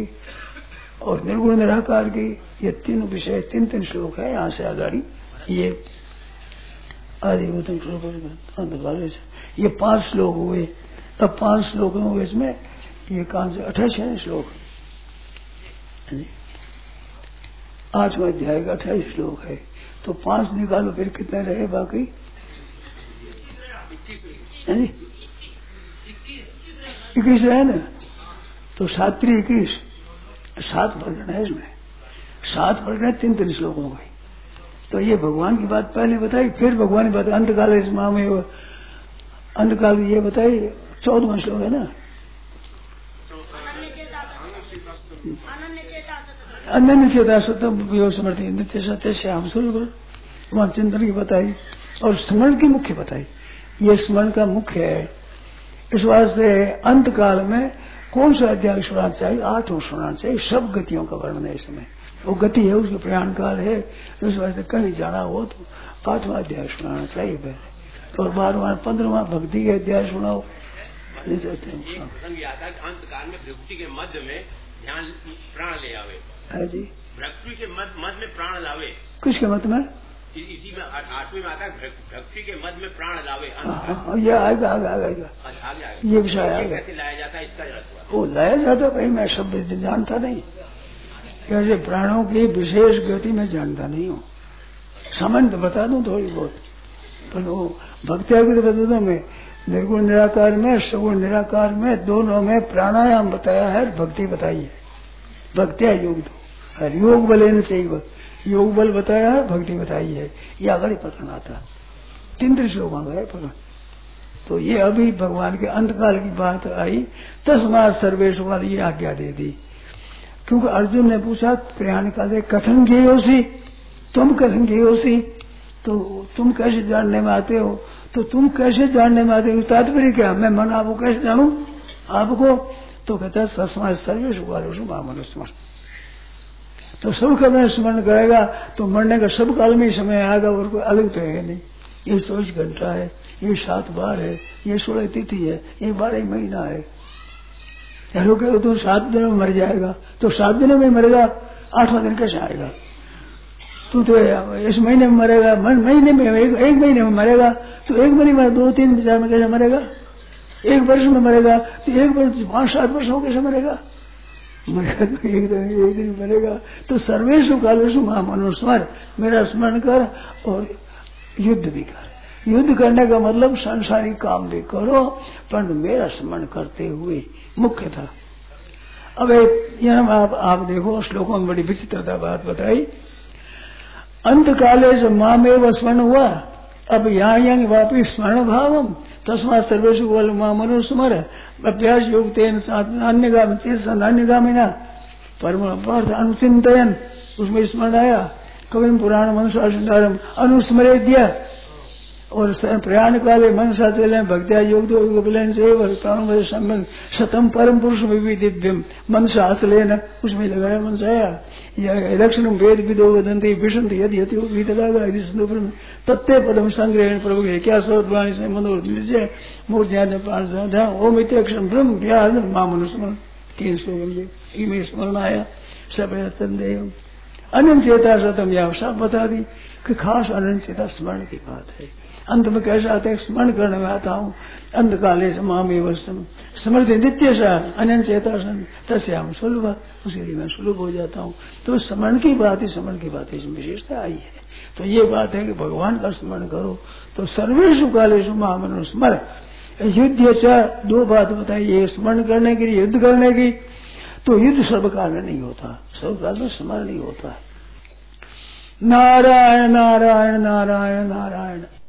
और निर्गुण निराकार की। ये तीन विषय, तीन तीन श्लोक है यहाँ से आगाड़ी। ये आदि श्लोक, ये पांच श्लोक हुए। अब पांच श्लोक हुए इसमें, ये कहां से अट्ठाईस है श्लोक, आठवां अध्याय का अट्ठाईस श्लोक है। तो पांच निकालो, फिर कितने रहे बाकी? इक्कीस है ना, तो सात्री इक्कीस, सात वर्णन है इसमें, सात वर्णन तीन तीन श्लोक हो गए। तो ये भगवान की बात पहले बताई, फिर भगवान की बात अंतकाल इस माह में, अंतकाल ये बताई, चौदहवां श्लोक है ना, अन्य चेता सत्य समर्थी नित्य सत्य श्याम सूर्य, वहां चिंतन की बताई और स्मरण की मुख्य बताई। ये स्मरण का मुख्य है। इस वास्ते अंत काल में कौन सा अध्याय सुनाना चाहिए? आठों सुनाना चाहिए। सब गतियों का वर्णन है इसमें, वो गति है, उसके प्रयाण काल है, तो इस वास्ते कहीं जाना हो तो आठवां अध्याय सुनाना चाहिए पहले, और बारहवां पंद्रहवां भक्ति के अध्याय सुनाओ। अंत काल में भक्ति के मध्य में ध्यान प्राण ले आवे है जी, भक्ति के मध्य मध्य में प्राण लावे। किसके मत में? इसी में आठवीं में आता है भक्ति के मध्य में प्राण लावे। हाँ, ये आएगा आगे आएगा आएगा ये विषय आएगा। कैसे लाया जाता है इसका? वो लाया जाता भाई, मैं शब्द जानता नहीं, कैसे प्राणों की विशेष गति में जानता नहीं हूँ। सामान्य तो बता दूं थोड़ी बहुत, पर वो भक्ति आगे बता दूं मैं। निर्गुण निराकार में, सगुण निराकार में, दोनों में प्राणायाम बताया है, भक्ति बताई है। भक्तिया योग दो, योग बल लेना चाहिए, योग बल बताया है, भक्ति बताई है। ये आगे प्रकरण आता, तीन तीन श्लोक आ गए प्रकरण। तो ये अभी भगवान के अंतकाल की बात आई, तस्मात् सर्वेषु वाली ये आज्ञा दे दी। क्योंकि अर्जुन ने पूछा प्रयाण काले कथन गेयोसी, तुम कथन गेयोसी, तो तुम कैसे जानने में आते हो? तो तुम कैसे जानने में आते हो, तात्पर्य क्या? मैं मन आपको कैसे जानू आपको? तो कहता है तस्मात् सर्वेषु कालेषु माम अनुस्मर। तो सब का मैं स्मरण करेगा तो मरने का सब काल में ही समय आएगा, और कोई अलग तो है नहीं। ये चौबीस घंटा है, ये सात बार है, ये सोलह तिथि है, ये बारह महीना है। लोग कहो तो सात दिनों में मर जाएगा, तो सात दिनों में मरेगा, आठवां दिन कैसे आएगा? तू तो इस महीने में मरेगा, महीने में एक, एक महीने में मरेगा, तो एक महीने में दो तीन विचार में कैसे मरेगा? एक वर्ष में मरेगा तो एक वर्ष पांच सात वर्ष में कैसे मरेगा? मरेगा तो एक दिन एक दिन मरेगा। तो सर्वेशु कालेशु माम अनुस्मर, मेरा स्मरण कर और युद्ध भी कर। युद्ध करने का मतलब सांसारिक काम भी करो, परंतु मेरा स्मरण करते हुए मुख्य था। अब एक यहाँ आप, आप देखो श्लोकों में बड़ी विचित्रता बात बताई। अंत काले से मामेव स्मरण हुआ, अब यहाँ यहाँ वापिस स्मरण भावम तस्मा सर्वेशु बोल मनुस्मर अभ्यास योग अन्यगामिना परम अनुचिंतन, उसमें स्मरण आया। कवि पुराण मनुष्य अनुस्मरे दिया और प्रयाण काले मनसा चले भक्त्या योग से शतम परम पुरुष में भी दिव्यम मनसा लेना, उसमें लगाया मन से आया। लक्षण वेद विदो वदंती विषंत यदि यति तत्ते पदम संग्रहण प्रभु क्या स्रोतवाणी से मनोजय मूर्ति ओम इतक्षण ब्रह्म व्याह मामनुस्मरण, तीन श्लोक में स्मरण आया। सब तंदेव अनंत चेता शतम या सब बता दी कि खास अनंत चेता स्मरण की बात है। अंत में कैसा आता है? स्मरण करने में आता हूँ। अंत काले से मामे वस्तम स्मृति नित्य सा अनंत चेता सन तस्याम सुलभ, उसी लिए मैं सुलभ हो जाता हूँ। तो स्मरण की बात ही स्मरण की बात इसमें विशेषता आई है। तो ये बात है कि भगवान का स्मरण करो। तो सर्वेशु कालेशु महामनु स्मर युद्ध च, दो बात बताई, ये स्मरण करने के लिए युद्ध करने की। तो युद्ध सर्वकाल में नहीं होता, सर्वकाल में स्मरण नहीं होता है। नारायण नारायण नारायण नारायण।